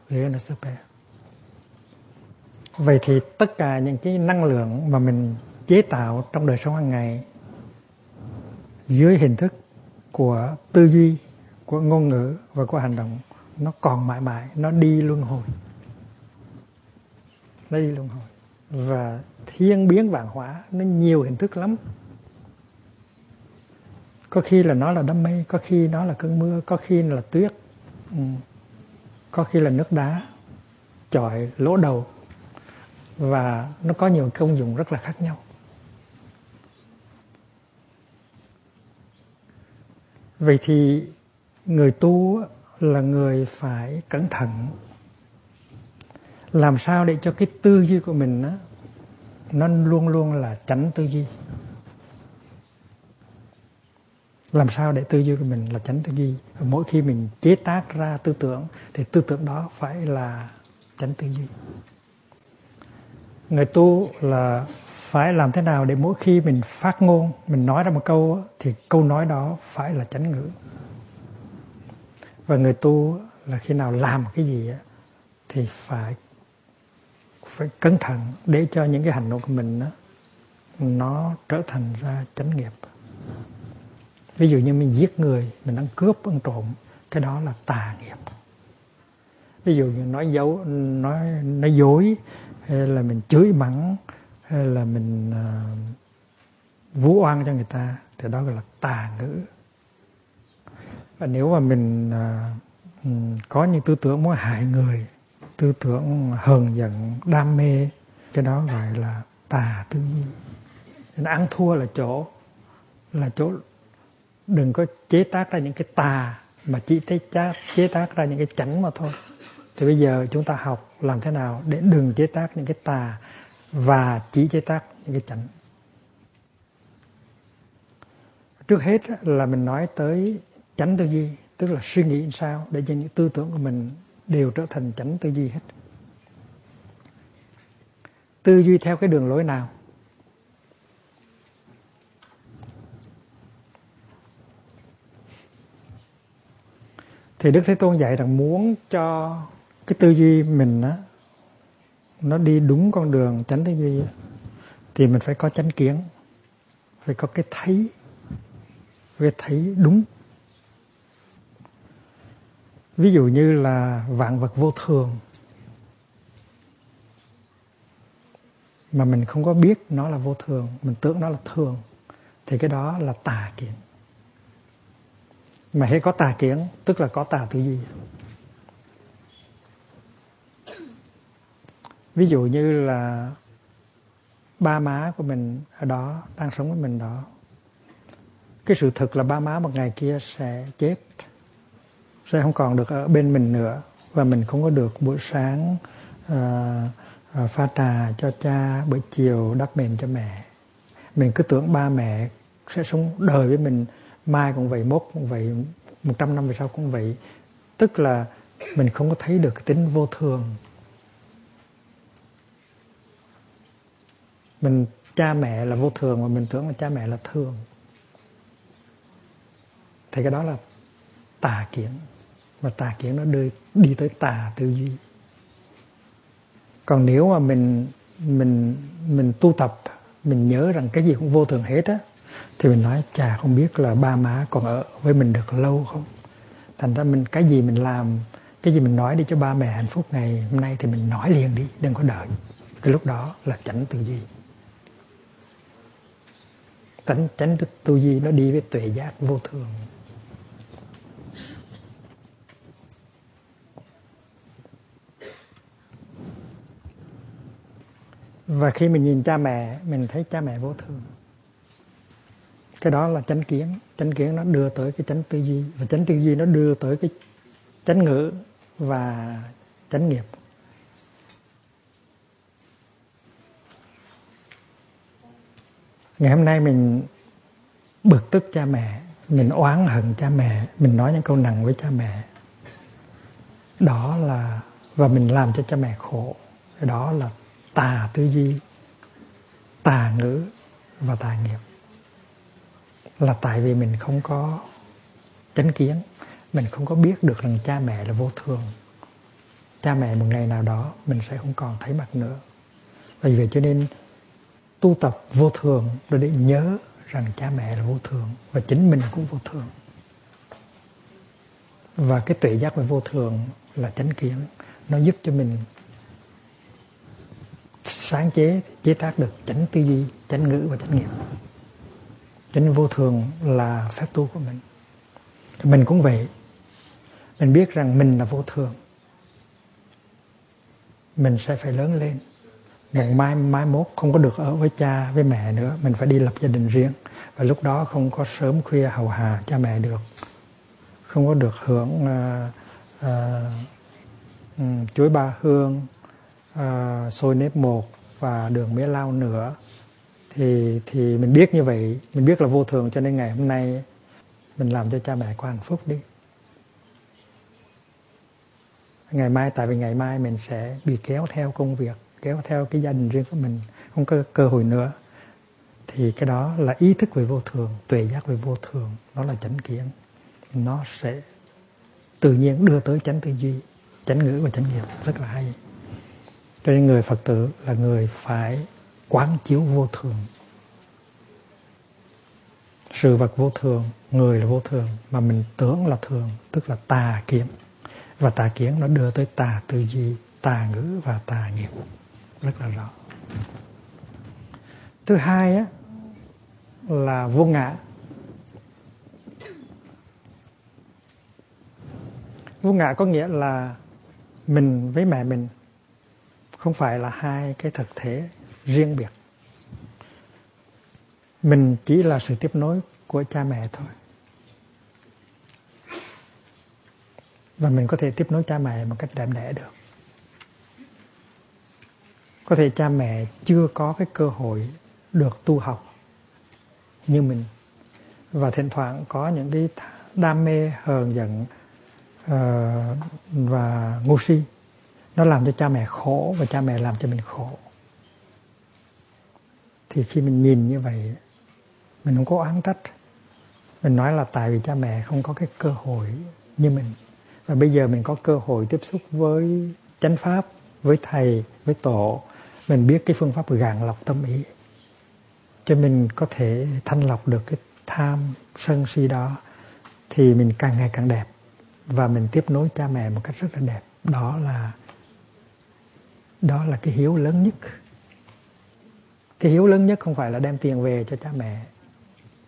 Vậy thì tất cả những cái năng lượng mà mình chế tạo trong đời sống hàng ngày dưới hình thức của tư duy, của ngôn ngữ và của hành động, nó còn mãi mãi, nó đi luân hồi. Nó đi luân hồi. Và thiên biến vạn hóa, nó nhiều hình thức lắm. Có khi là nó là đám mây, có khi nó là cơn mưa, có khi là tuyết, ừ. có khi là nước đá chọi lỗ đầu. Và nó có nhiều công dụng rất là khác nhau. Vậy thì người tu là người phải cẩn thận, làm sao để cho cái tư duy của mình đó, nó luôn luôn là chánh tư duy. Làm sao để tư duy của mình là chánh tư duy. Và mỗi khi mình chế tác ra tư tưởng thì tư tưởng đó phải là chánh tư duy. Người tu là phải làm thế nào để mỗi khi mình phát ngôn, mình nói ra một câu thì câu nói đó phải là chánh ngữ. Và người tu là khi nào làm cái gì thì phải phải cẩn thận để cho những cái hành động của mình đó, nó trở thành ra chánh nghiệp. Ví dụ như mình giết người, mình ăn cướp, ăn trộm, cái đó là tà nghiệp. Ví dụ như nói dối, nói nói dối, hay là mình chửi mắng, hay là mình uh, vu oan cho người ta, thì đó gọi là tà ngữ. Và nếu mà mình uh, có những tư tưởng muốn hại người, tư tưởng hờn giận, đam mê, cái đó gọi là tà tư duy. Nên ăn thua là chỗ là chỗ đừng có chế tác ra những cái tà, mà chỉ chế tác ra những cái chánh mà thôi. Thì bây giờ chúng ta học làm thế nào để đừng chế tác những cái tà và chỉ chế tác những cái chánh. Trước hết là mình nói tới chánh tư duy, tức là suy nghĩ sao để cho những tư tưởng của mình đều trở thành chánh tư duy hết. Tư duy theo cái đường lối nào? Thì Đức Thế Tôn dạy rằng muốn cho cái tư duy mình á, nó đi đúng con đường chánh tư duy thì mình phải có chánh kiến, phải có cái thấy, phải thấy đúng. Ví dụ như là vạn vật vô thường, mà mình không có biết nó là vô thường, mình tưởng nó là thường, thì cái đó là tà kiến. Mà hễ có tà kiến tức là có tà tư duy. Ví dụ như là ba má của mình ở đó, đang sống với mình đó. Cái sự thực là ba má một ngày kia sẽ chết, sẽ không còn được ở bên mình nữa. Và mình không có được buổi sáng uh, uh, pha trà cho cha, buổi chiều đắp mền cho mẹ. Mình cứ tưởng ba mẹ sẽ sống đời với mình, mai cũng vậy, mốt cũng vậy, một trăm năm về sau cũng vậy. Tức là mình không có thấy được cái tính vô thường. Mình cha mẹ là vô thường mà mình tưởng là cha mẹ là thường. Thì cái đó là tà kiến. Và tà kiến nó đi, đi tới tà tư duy. Còn nếu mà mình mình mình tu tập, mình nhớ rằng cái gì cũng vô thường hết á, thì mình nói chà không biết là ba má còn ở với mình được lâu không. Thành ra mình cái gì mình làm, cái gì mình nói đi cho ba mẹ hạnh phúc ngày hôm nay thì mình nói liền đi, đừng có đợi. Cái lúc đó là chánh tư duy. Chánh, chánh tư duy nó đi với tuệ giác vô thường. Và khi mình nhìn cha mẹ, mình thấy cha mẹ vô thường. Cái đó là chánh kiến. Chánh kiến nó đưa tới cái chánh tư duy. Và chánh tư duy nó đưa tới cái chánh ngữ và chánh nghiệp. Ngày hôm nay mình bực tức cha mẹ, mình oán hận cha mẹ, mình nói những câu nặng với cha mẹ. Đó là, và mình làm cho cha mẹ khổ. Đó là tà tư duy, tà ngữ và tà nghiệp. Là tại vì mình không có chánh kiến, mình không có biết được rằng cha mẹ là vô thường. Cha mẹ một ngày nào đó mình sẽ không còn thấy mặt nữa. Vì vậy cho nên tu tập vô thường để, để nhớ rằng cha mẹ là vô thường và chính mình cũng vô thường. Và cái tuệ giác về vô thường là chánh kiến. Nó giúp cho mình sáng chế, chế tác được chánh tư duy, chánh ngữ và chánh nghiệp. Chánh vô thường là phép tu của mình. Mình cũng vậy. Mình biết rằng mình là vô thường. Mình sẽ phải lớn lên. Một mai, mai mốt không có được ở với cha, với mẹ nữa. Mình phải đi lập gia đình riêng. Và lúc đó không có sớm khuya hầu hạ cha mẹ được. Không có được hưởng uh, uh, um, chuối ba hương, uh, xôi nếp một và đường mía lau nữa. Thì, thì mình biết như vậy, mình biết là vô thường, cho nên ngày hôm nay mình làm cho cha mẹ có hạnh phúc đi. Ngày mai, tại vì ngày mai mình sẽ bị kéo theo công việc, kéo theo cái gia đình riêng của mình, không có cơ hội nữa. Thì cái đó là ý thức về vô thường, tuệ giác về vô thường, đó là chánh kiến. Nó sẽ tự nhiên đưa tới chánh tư duy, chánh ngữ và chánh nghiệp, rất là hay. Cho nên người Phật tử là người phải quán chiếu vô thường. Sự vật vô thường, người là vô thường, mà mình tưởng là thường, tức là tà kiến. Và tà kiến nó đưa tới tà tư duy, tà ngữ và tà nghiệp. Rất là rõ. Thứ hai á, là vô ngã. Vô ngã có nghĩa là mình với mẹ mình không phải là hai cái thực thể riêng biệt. Mình chỉ là sự tiếp nối của cha mẹ thôi. Và mình có thể tiếp nối cha mẹ một cách đẹp đẽ được. Có thể cha mẹ chưa có cái cơ hội được tu học như mình. Và thỉnh thoảng có những cái đam mê hờn giận uh, và ngu si. Nó làm cho cha mẹ khổ và cha mẹ làm cho mình khổ. Thì khi mình nhìn như vậy, mình không có oán trách. Mình nói là tại vì cha mẹ không có cái cơ hội như mình. Và bây giờ mình có cơ hội tiếp xúc với chánh pháp, với thầy, với tổ. Mình biết cái phương pháp gạn lọc tâm ý. Cho mình có thể thanh lọc được cái tham, sân si đó. Thì mình càng ngày càng đẹp. Và mình tiếp nối cha mẹ một cách rất là đẹp. Đó là Đó là cái hiếu lớn nhất. Cái hiếu lớn nhất không phải là đem tiền về cho cha mẹ,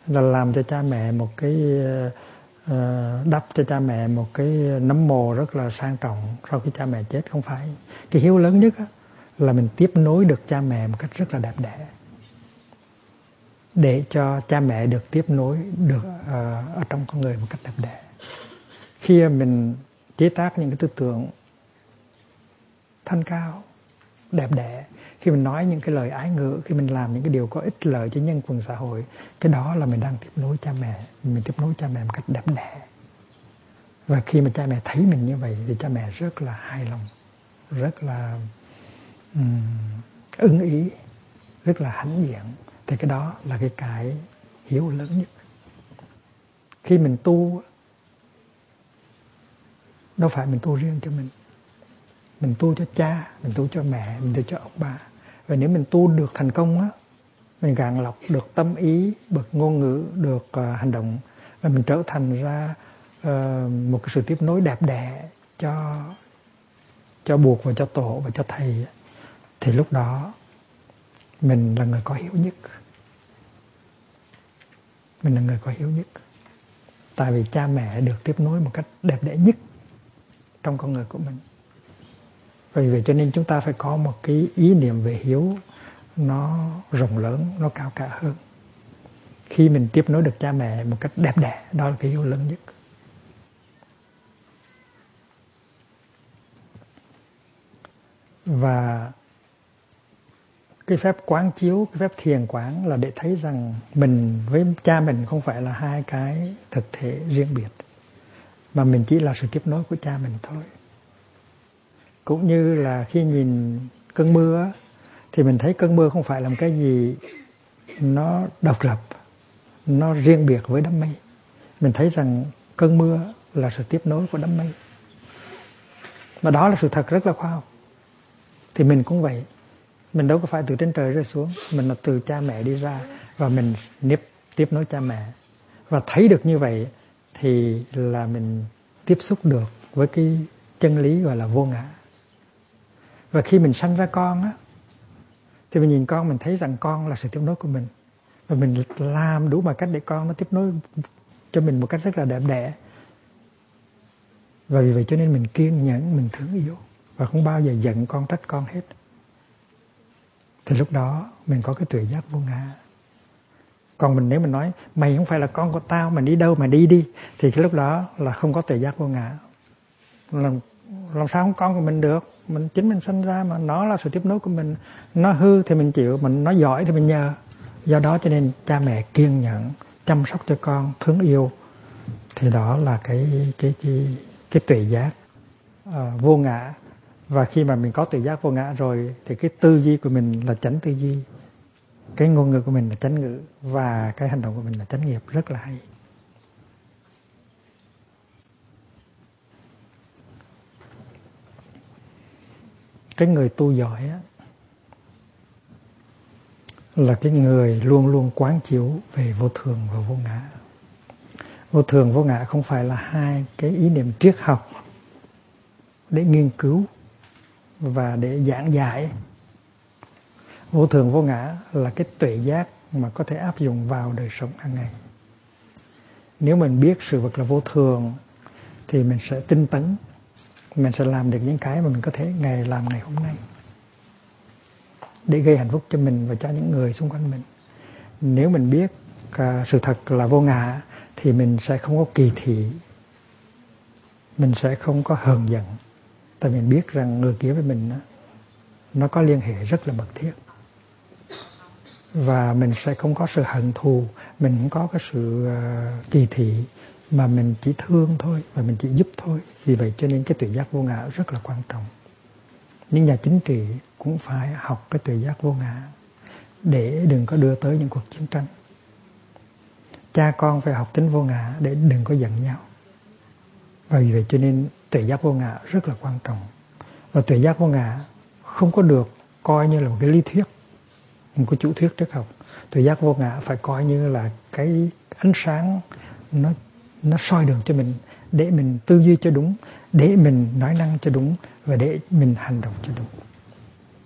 là làm cho cha mẹ một cái uh, đắp cho cha mẹ một cái nấm mồ rất là sang trọng sau khi cha mẹ chết. Không phải. Cái hiếu lớn nhất á, là mình tiếp nối được cha mẹ một cách rất là đẹp đẽ, để cho cha mẹ được tiếp nối được uh, ở trong con người một cách đẹp đẽ. Khi mình chế tác những cái tư tưởng thanh cao, đẹp đẽ, khi mình nói những cái lời ái ngữ, khi mình làm những cái điều có ích lợi cho nhân quần xã hội, cái đó là mình đang tiếp nối cha mẹ. Mình tiếp nối cha mẹ một cách đẹp đẽ. Và khi mà cha mẹ thấy mình như vậy thì cha mẹ rất là hài lòng, rất là um, ưng ý, rất là hãnh diện. Thì cái đó là cái cái hiếu lớn nhất. Khi mình tu, đâu phải mình tu riêng cho mình. Mình tu cho cha, mình tu cho mẹ, mình tu cho ông bà. Và nếu mình tu được thành công á, mình gạn lọc được tâm ý, được ngôn ngữ, được uh, hành động, và mình trở thành ra uh, một cái sự tiếp nối đẹp đẽ cho cho buộc và cho tổ và cho thầy, thì lúc đó mình là người có hiếu nhất. Mình là người có hiếu nhất. Tại vì cha mẹ được tiếp nối một cách đẹp đẽ nhất trong con người của mình. Vì vậy cho nên chúng ta phải có một cái ý niệm về hiếu nó rộng lớn, nó cao cả hơn. Khi mình tiếp nối được cha mẹ một cách đẹp đẽ, đó là cái hiếu lớn nhất. Và cái phép quán chiếu, cái phép thiền quán là để thấy rằng mình với cha mình không phải là hai cái thực thể riêng biệt, mà mình chỉ là sự tiếp nối của cha mình thôi. Cũng như là khi nhìn cơn mưa thì mình thấy cơn mưa không phải là một cái gì nó độc lập, nó riêng biệt với đám mây. Mình thấy rằng cơn mưa là sự tiếp nối của đám mây. Và đó là sự thật rất là khoa học. Thì mình cũng vậy. Mình đâu có phải từ trên trời rơi xuống. Mình là từ cha mẹ đi ra, và mình tiếp nối cha mẹ. Và thấy được như vậy thì là mình tiếp xúc được với cái chân lý gọi là vô ngã. Và khi mình sanh ra con á, thì mình nhìn con, mình thấy rằng con là sự tiếp nối của mình. Và mình làm đủ mọi cách để con nó tiếp nối cho mình một cách rất là đẹp đẽ. Và vì vậy cho nên mình kiên nhẫn, mình thương yêu, và không bao giờ giận con, trách con hết. Thì lúc đó mình có cái tuệ giác vô ngã. Còn mình nếu mình nói mày không phải là con của tao, mà đi đâu mà đi đi, thì cái lúc đó là không có tuệ giác vô ngã. Làm, làm sao không con của mình được? Mình chính mình sinh ra mà, nó là sự tiếp nối của mình. Nó hư thì mình chịu, mình nó giỏi thì mình nhờ. Do đó cho nên cha mẹ kiên nhẫn chăm sóc cho con, thương yêu, thì đó là cái cái cái cái tuệ giác uh, vô ngã. Và khi mà mình có tuệ giác vô ngã rồi thì cái tư duy của mình là chánh tư duy, cái ngôn ngữ của mình là chánh ngữ, và cái hành động của mình là chánh nghiệp. Rất là hay. Cái người tu giỏi á, là cái người luôn luôn quán chiếu về vô thường và vô ngã. Vô thường vô ngã không phải là hai cái ý niệm triết học để nghiên cứu và để giảng giải. Vô thường vô ngã là cái tuệ giác mà có thể áp dụng vào đời sống hàng ngày. Nếu mình biết sự vật là vô thường thì mình sẽ tinh tấn, mình sẽ làm được những cái mà mình có thể ngày làm ngày hôm nay, để gây hạnh phúc cho mình và cho những người xung quanh mình. Nếu mình biết uh, sự thật là vô ngã thì mình sẽ không có kỳ thị, mình sẽ không có hờn giận. Tại mình biết rằng người kia với mình nó có liên hệ rất là mật thiết. Và mình sẽ không có sự hận thù, mình không có cái sự uh, kỳ thị, mà mình chỉ thương thôi và mình chỉ giúp thôi. Vì vậy cho nên cái tuệ giác vô ngã rất là quan trọng. Những nhà chính trị cũng phải học cái tuệ giác vô ngã để đừng có đưa tới những cuộc chiến tranh. Cha con phải học tính vô ngã để đừng có giận nhau. Và vì vậy cho nên tuệ giác vô ngã rất là quan trọng. Và tuệ giác vô ngã không có được coi như là một cái lý thuyết, một cái chủ thuyết triết học. Tuệ giác vô ngã phải coi như là cái ánh sáng nó nó soi đường cho mình, để mình tư duy cho đúng, để mình nói năng cho đúng, và để mình hành động cho đúng.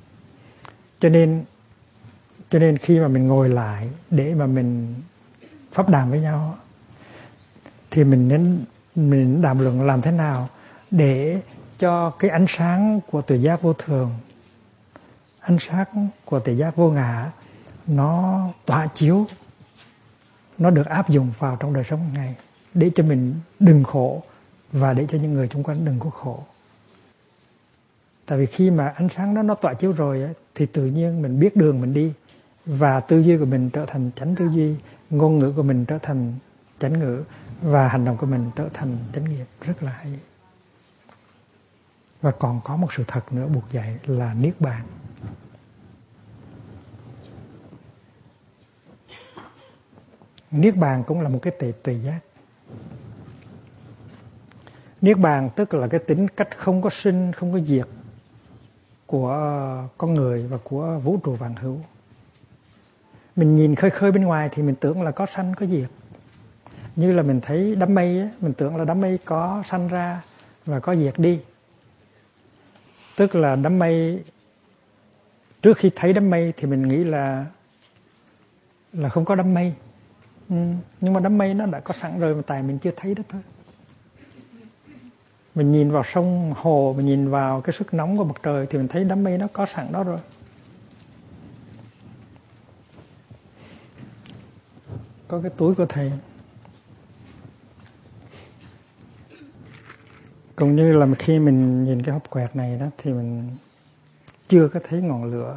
Cho nên cho nên khi mà mình ngồi lại để mà mình pháp đàm với nhau, thì mình nên mình đàm luận làm thế nào để cho cái ánh sáng của tuệ giác vô thường, ánh sáng của tuệ giác vô ngã nó tỏa chiếu, nó được áp dụng vào trong đời sống hàng ngày, để cho mình đừng khổ và để cho những người xung quanh đừng có khổ. Tại vì khi mà ánh sáng đó nó tỏa chiếu rồi ấy, thì tự nhiên mình biết đường mình đi, và tư duy của mình trở thành chánh tư duy, ngôn ngữ của mình trở thành chánh ngữ, và hành động của mình trở thành chánh nghiệp. Rất là hay. Và còn có một sự thật nữa buộc dạy là niết bàn. Niết bàn cũng là một cái tệ tuệ giác. Niết bàn tức là cái tính cách không có sinh, không có diệt của con người và của vũ trụ vạn hữu. Mình nhìn khơi khơi bên ngoài thì mình tưởng là có sanh có diệt. Như là mình thấy đám mây ấy, mình tưởng là đám mây có sanh ra và có diệt đi. Tức là đám mây, trước khi thấy đám mây thì mình nghĩ là là không có đám mây. Ừ, nhưng mà đám mây nó đã có sẵn rồi mà tại mình chưa thấy đó thôi. Mình nhìn vào sông hồ, mình nhìn vào cái sức nóng của mặt trời thì mình thấy đám mây nó có sẵn đó rồi. Có cái túi của thầy. Cũng như là khi mình nhìn cái hộp quẹt này đó thì mình chưa có thấy ngọn lửa.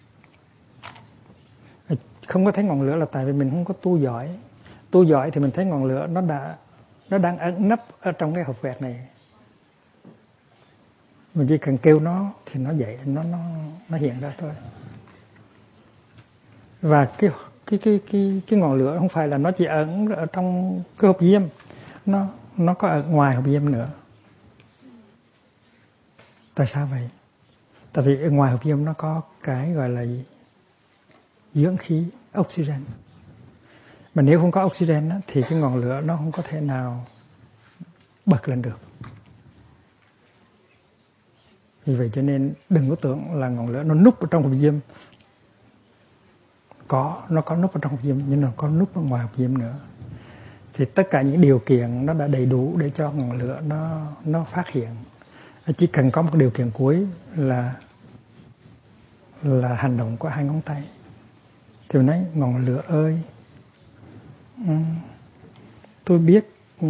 Không có thấy ngọn lửa là tại vì mình không có tu giỏi. Tu giỏi thì mình thấy ngọn lửa nó đã nó đang ẩn nấp ở trong cái hộp quẹt này. Mình chỉ cần kêu nó thì nó dậy, nó nó nó hiện ra thôi. Và cái cái cái cái cái ngọn lửa không phải là nó chỉ ẩn ở trong cái hộp diêm, nó nó có ở ngoài hộp diêm nữa. Tại sao vậy? Tại vì ở ngoài hộp diêm nó có cái gọi là gì? Dưỡng khí, oxygen. Mà nếu không có oxygen á, thì cái ngọn lửa nó không có thể nào bật lên được. Vì vậy cho nên đừng có tưởng là ngọn lửa nó núp ở trong hộp diêm. Có, nó có núp ở trong hộp diêm, nhưng nó có núp ở ngoài hộp diêm nữa. Thì tất cả những điều kiện nó đã đầy đủ để cho ngọn lửa nó nó phát hiện. Chỉ cần có một điều kiện cuối là là hành động của hai ngón tay. Thì mình nói ngọn lửa ơi, tôi biết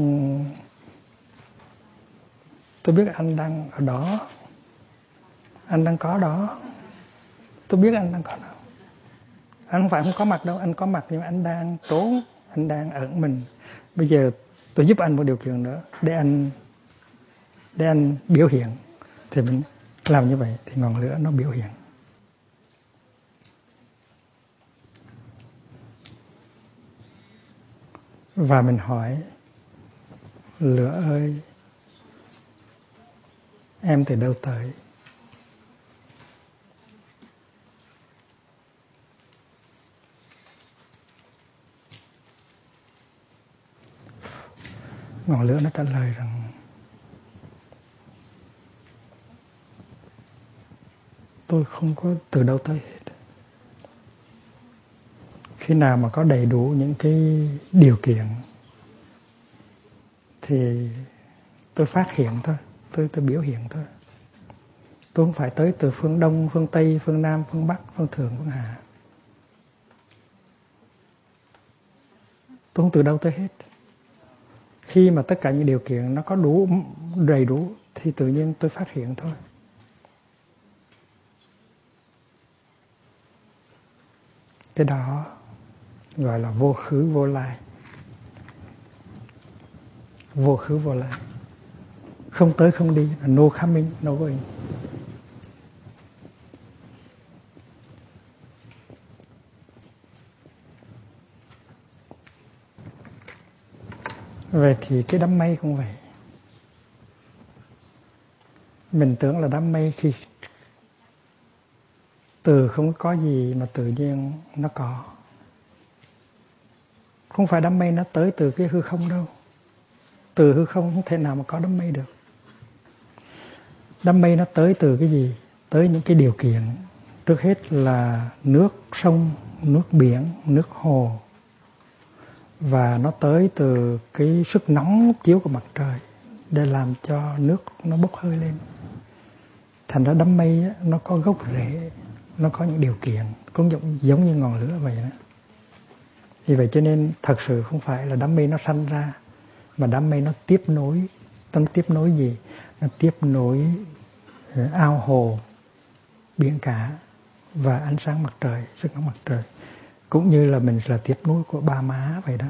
tôi biết anh đang ở đó, anh đang có đó, tôi biết anh đang có đó. Anh không phải không có mặt đâu, anh có mặt nhưng mà anh đang trốn, anh đang ẩn mình. Bây giờ tôi giúp anh một điều kiện nữa để anh để anh biểu hiện. Thì mình làm như vậy thì ngọn lửa nó biểu hiện. Và mình hỏi, lửa ơi, em từ đâu tới? Ngọn lửa nó trả lời rằng tôi không có từ đâu tới hết. Khi nào mà có đầy đủ những cái điều kiện thì tôi phát hiện thôi, tôi tôi biểu hiện thôi. Tôi không phải tới từ phương Đông, phương Tây, phương Nam, phương Bắc, phương Thượng, phương Hạ. Tôi không từ đâu tới hết. Khi mà tất cả những điều kiện nó có đủ, đầy đủ thì tự nhiên tôi phát hiện thôi. Cái đó gọi là vô khứ vô lai. Vô khứ vô lai. Không tới không đi, là no coming, no going. Vậy thì cái đám mây cũng vậy. Mình tưởng là đám mây khi từ không có gì mà tự nhiên nó có. Không phải đám mây nó tới từ cái hư không đâu. Từ hư không không thể nào mà có đám mây được. Đám mây nó tới từ cái gì? Tới những cái điều kiện. Trước hết là nước sông, nước biển, nước hồ. và nó tới từ cái sức nóng chiếu của mặt trời để làm cho nước nó bốc hơi lên. Thành ra đám mây á, nó có gốc rễ, nó có những điều kiện cũng giống, giống như ngọn lửa vậy đó. Vì vậy cho nên thật sự không phải là đám mây nó sanh ra, mà đám mây nó tiếp nối. Nó tiếp nối gì? Nó tiếp nối ao hồ, biển cả và ánh sáng mặt trời, sức nóng mặt trời. Cũng như là mình là tiếp nối của ba má vậy đó.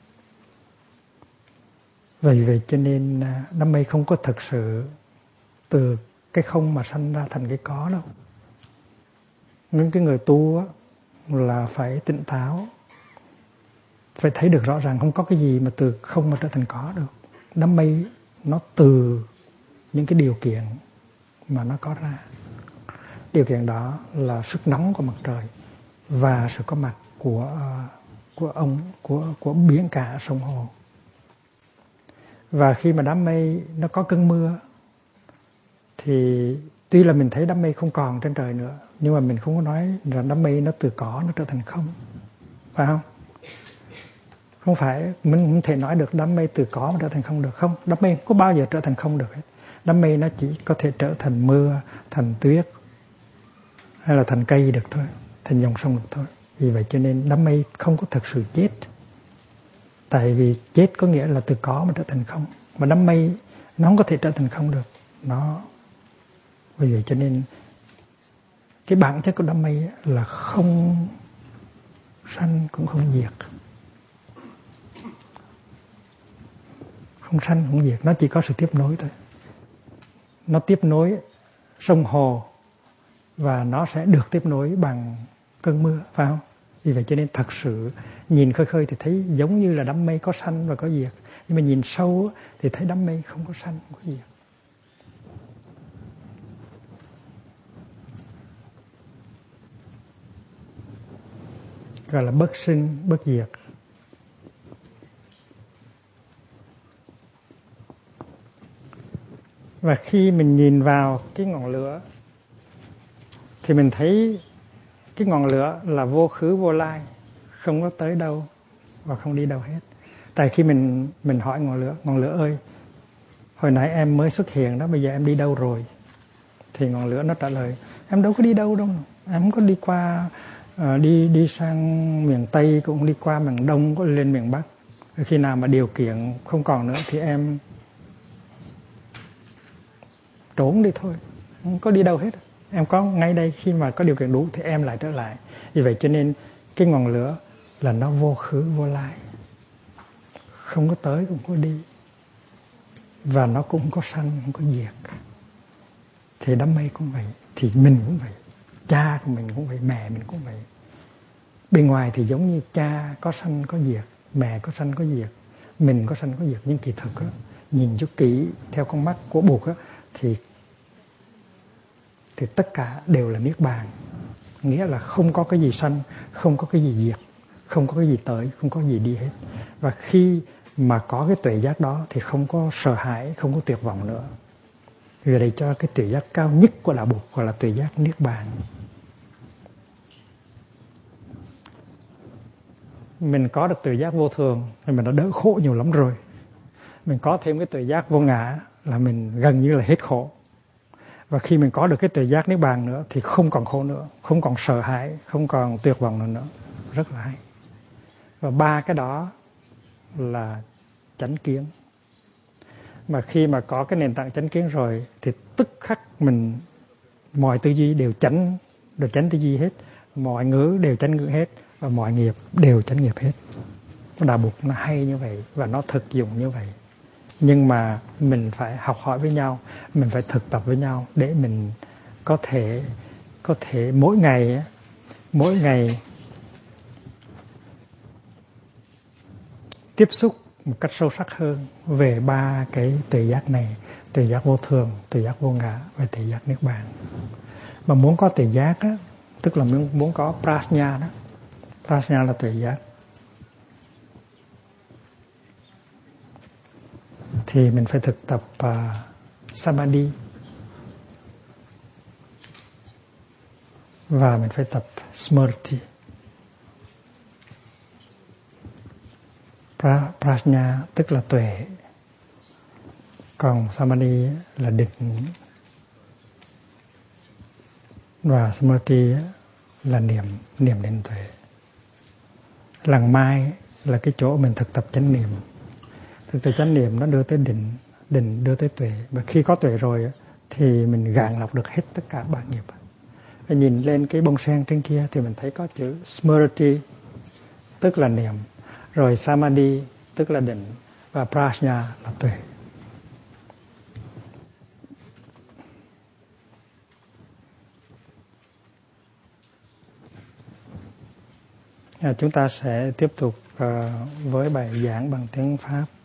Vì vậy cho nên đám mây không có thực sự từ cái không mà sanh ra thành cái có đâu. Những cái người tu á, là phải tỉnh táo, phải thấy được rõ ràng không có cái gì mà từ không mà trở thành có được. Đám mây nó từ những cái điều kiện mà nó có ra. Điều kiện đó là sức nóng của mặt trời và sự có mặt của của ông của của biển cả sông hồ. Và khi mà đám mây nó có cơn mưa thì tuy là mình thấy đám mây không còn trên trời nữa, nhưng mà mình không có nói rằng đám mây nó từ có nó trở thành không, phải không? Không phải mình không thể nói được đám mây từ có mà trở thành không được. Không, đám mây không có bao giờ trở thành không được hết. Đám mây nó chỉ có thể trở thành mưa, thành tuyết hay là thành cây được thôi, thành dòng sông được thôi. Vì vậy cho nên đám mây không có thực sự chết. Tại vì chết có nghĩa là từ có mà trở thành không. Mà đám mây nó không có thể trở thành không được. Nó vì vậy cho nên cái bản chất của đám mây là không sanh cũng không diệt. Không sanh không diệt, nó chỉ có sự tiếp nối thôi. Nó tiếp nối sông hồ và nó sẽ được tiếp nối bằng cơn mưa, phải không? Vì vậy cho nên thật sự nhìn khơi khơi thì thấy giống như là đám mây có sanh và có diệt. Nhưng mà nhìn sâu thì thấy đám mây không có sanh, không có diệt. Gọi là bất sinh, bất diệt. Và khi mình nhìn vào cái ngọn lửa thì mình thấy cái ngọn lửa là vô khứ vô lai, không có tới đâu và không đi đâu hết. Tại khi mình mình hỏi ngọn lửa, ngọn lửa ơi, hồi nãy em mới xuất hiện đó, bây giờ em đi đâu rồi? Thì ngọn lửa nó trả lời, em đâu có đi đâu đâu, em không có đi qua uh, đi đi sang miền Tây, cũng đi qua miền Đông, cũng lên miền Bắc. Khi nào mà điều kiện không còn nữa thì em trốn đi thôi, không có đi đâu hết. Em có ngay đây, khi mà có điều kiện đủ thì em lại trở lại. Vì vậy cho nên cái ngọn lửa là nó vô khứ vô lai, không có tới cũng có đi, và nó cũng không có sanh không có diệt. Thì đám mây cũng vậy, thì mình cũng vậy, cha của mình cũng vậy, mẹ mình cũng vậy. Bên ngoài thì giống như cha có sanh có diệt, mẹ có sanh có diệt, mình có sanh có diệt, nhưng kỳ thực á, nhìn cho kỹ theo con mắt của Bụt á, thì thì tất cả đều là niết bàn. Nghĩa là không có cái gì sanh, không có cái gì diệt, không có cái gì tới, không có gì đi hết. Và khi mà có cái tuệ giác đó thì không có sợ hãi, không có tuyệt vọng nữa. Vì đây cho cái tuệ giác cao nhất của Đạo Bụt gọi là tuệ giác niết bàn. Mình có được tuệ giác vô thường thì mình đã đỡ khổ nhiều lắm rồi. Mình có thêm cái tuệ giác vô ngã là mình gần như là hết khổ. Và khi mình có được cái tuệ giác niết bàn nữa thì không còn khổ nữa, không còn sợ hãi, không còn tuyệt vọng nữa, nữa. Rất là hay. Và ba cái đó là chánh kiến. Mà khi mà có cái nền tảng chánh kiến rồi thì tức khắc mình mọi tư duy đều chánh, đều chánh tư duy hết, mọi ngữ đều chánh ngữ hết, và mọi nghiệp đều chánh nghiệp hết. Đạo Bụt nó hay như vậy và nó thực dụng như vậy. Nhưng mà mình phải học hỏi với nhau, mình phải thực tập với nhau để mình có thể có thể mỗi ngày mỗi ngày tiếp xúc một cách sâu sắc hơn về ba cái tuệ giác này, tuệ giác vô thường, tuệ giác vô ngã và tuệ giác niết bàn. Mà muốn có tuệ giác á, tức là muốn muốn có prajna đó. Prajna là tuệ giác. Thì mình phải thực tập uh, samadhi, và mình phải tập smriti. pra, prajna tức là tuệ, còn samadhi là định, và smriti là niệm niệm định tuệ. Làng mai là cái chỗ mình thực tập chánh niệm. Thực tập chánh niệm nó đưa tới định, định đưa tới tuệ. Và khi có tuệ rồi thì mình gạn lọc được hết tất cả ba nghiệp. Và nhìn lên cái bông sen trên kia thì mình thấy có chữ smriti tức là niệm, rồi samadhi tức là định, và prajna là tuệ. À, chúng ta sẽ tiếp tục uh, với bài giảng bằng tiếng Pháp.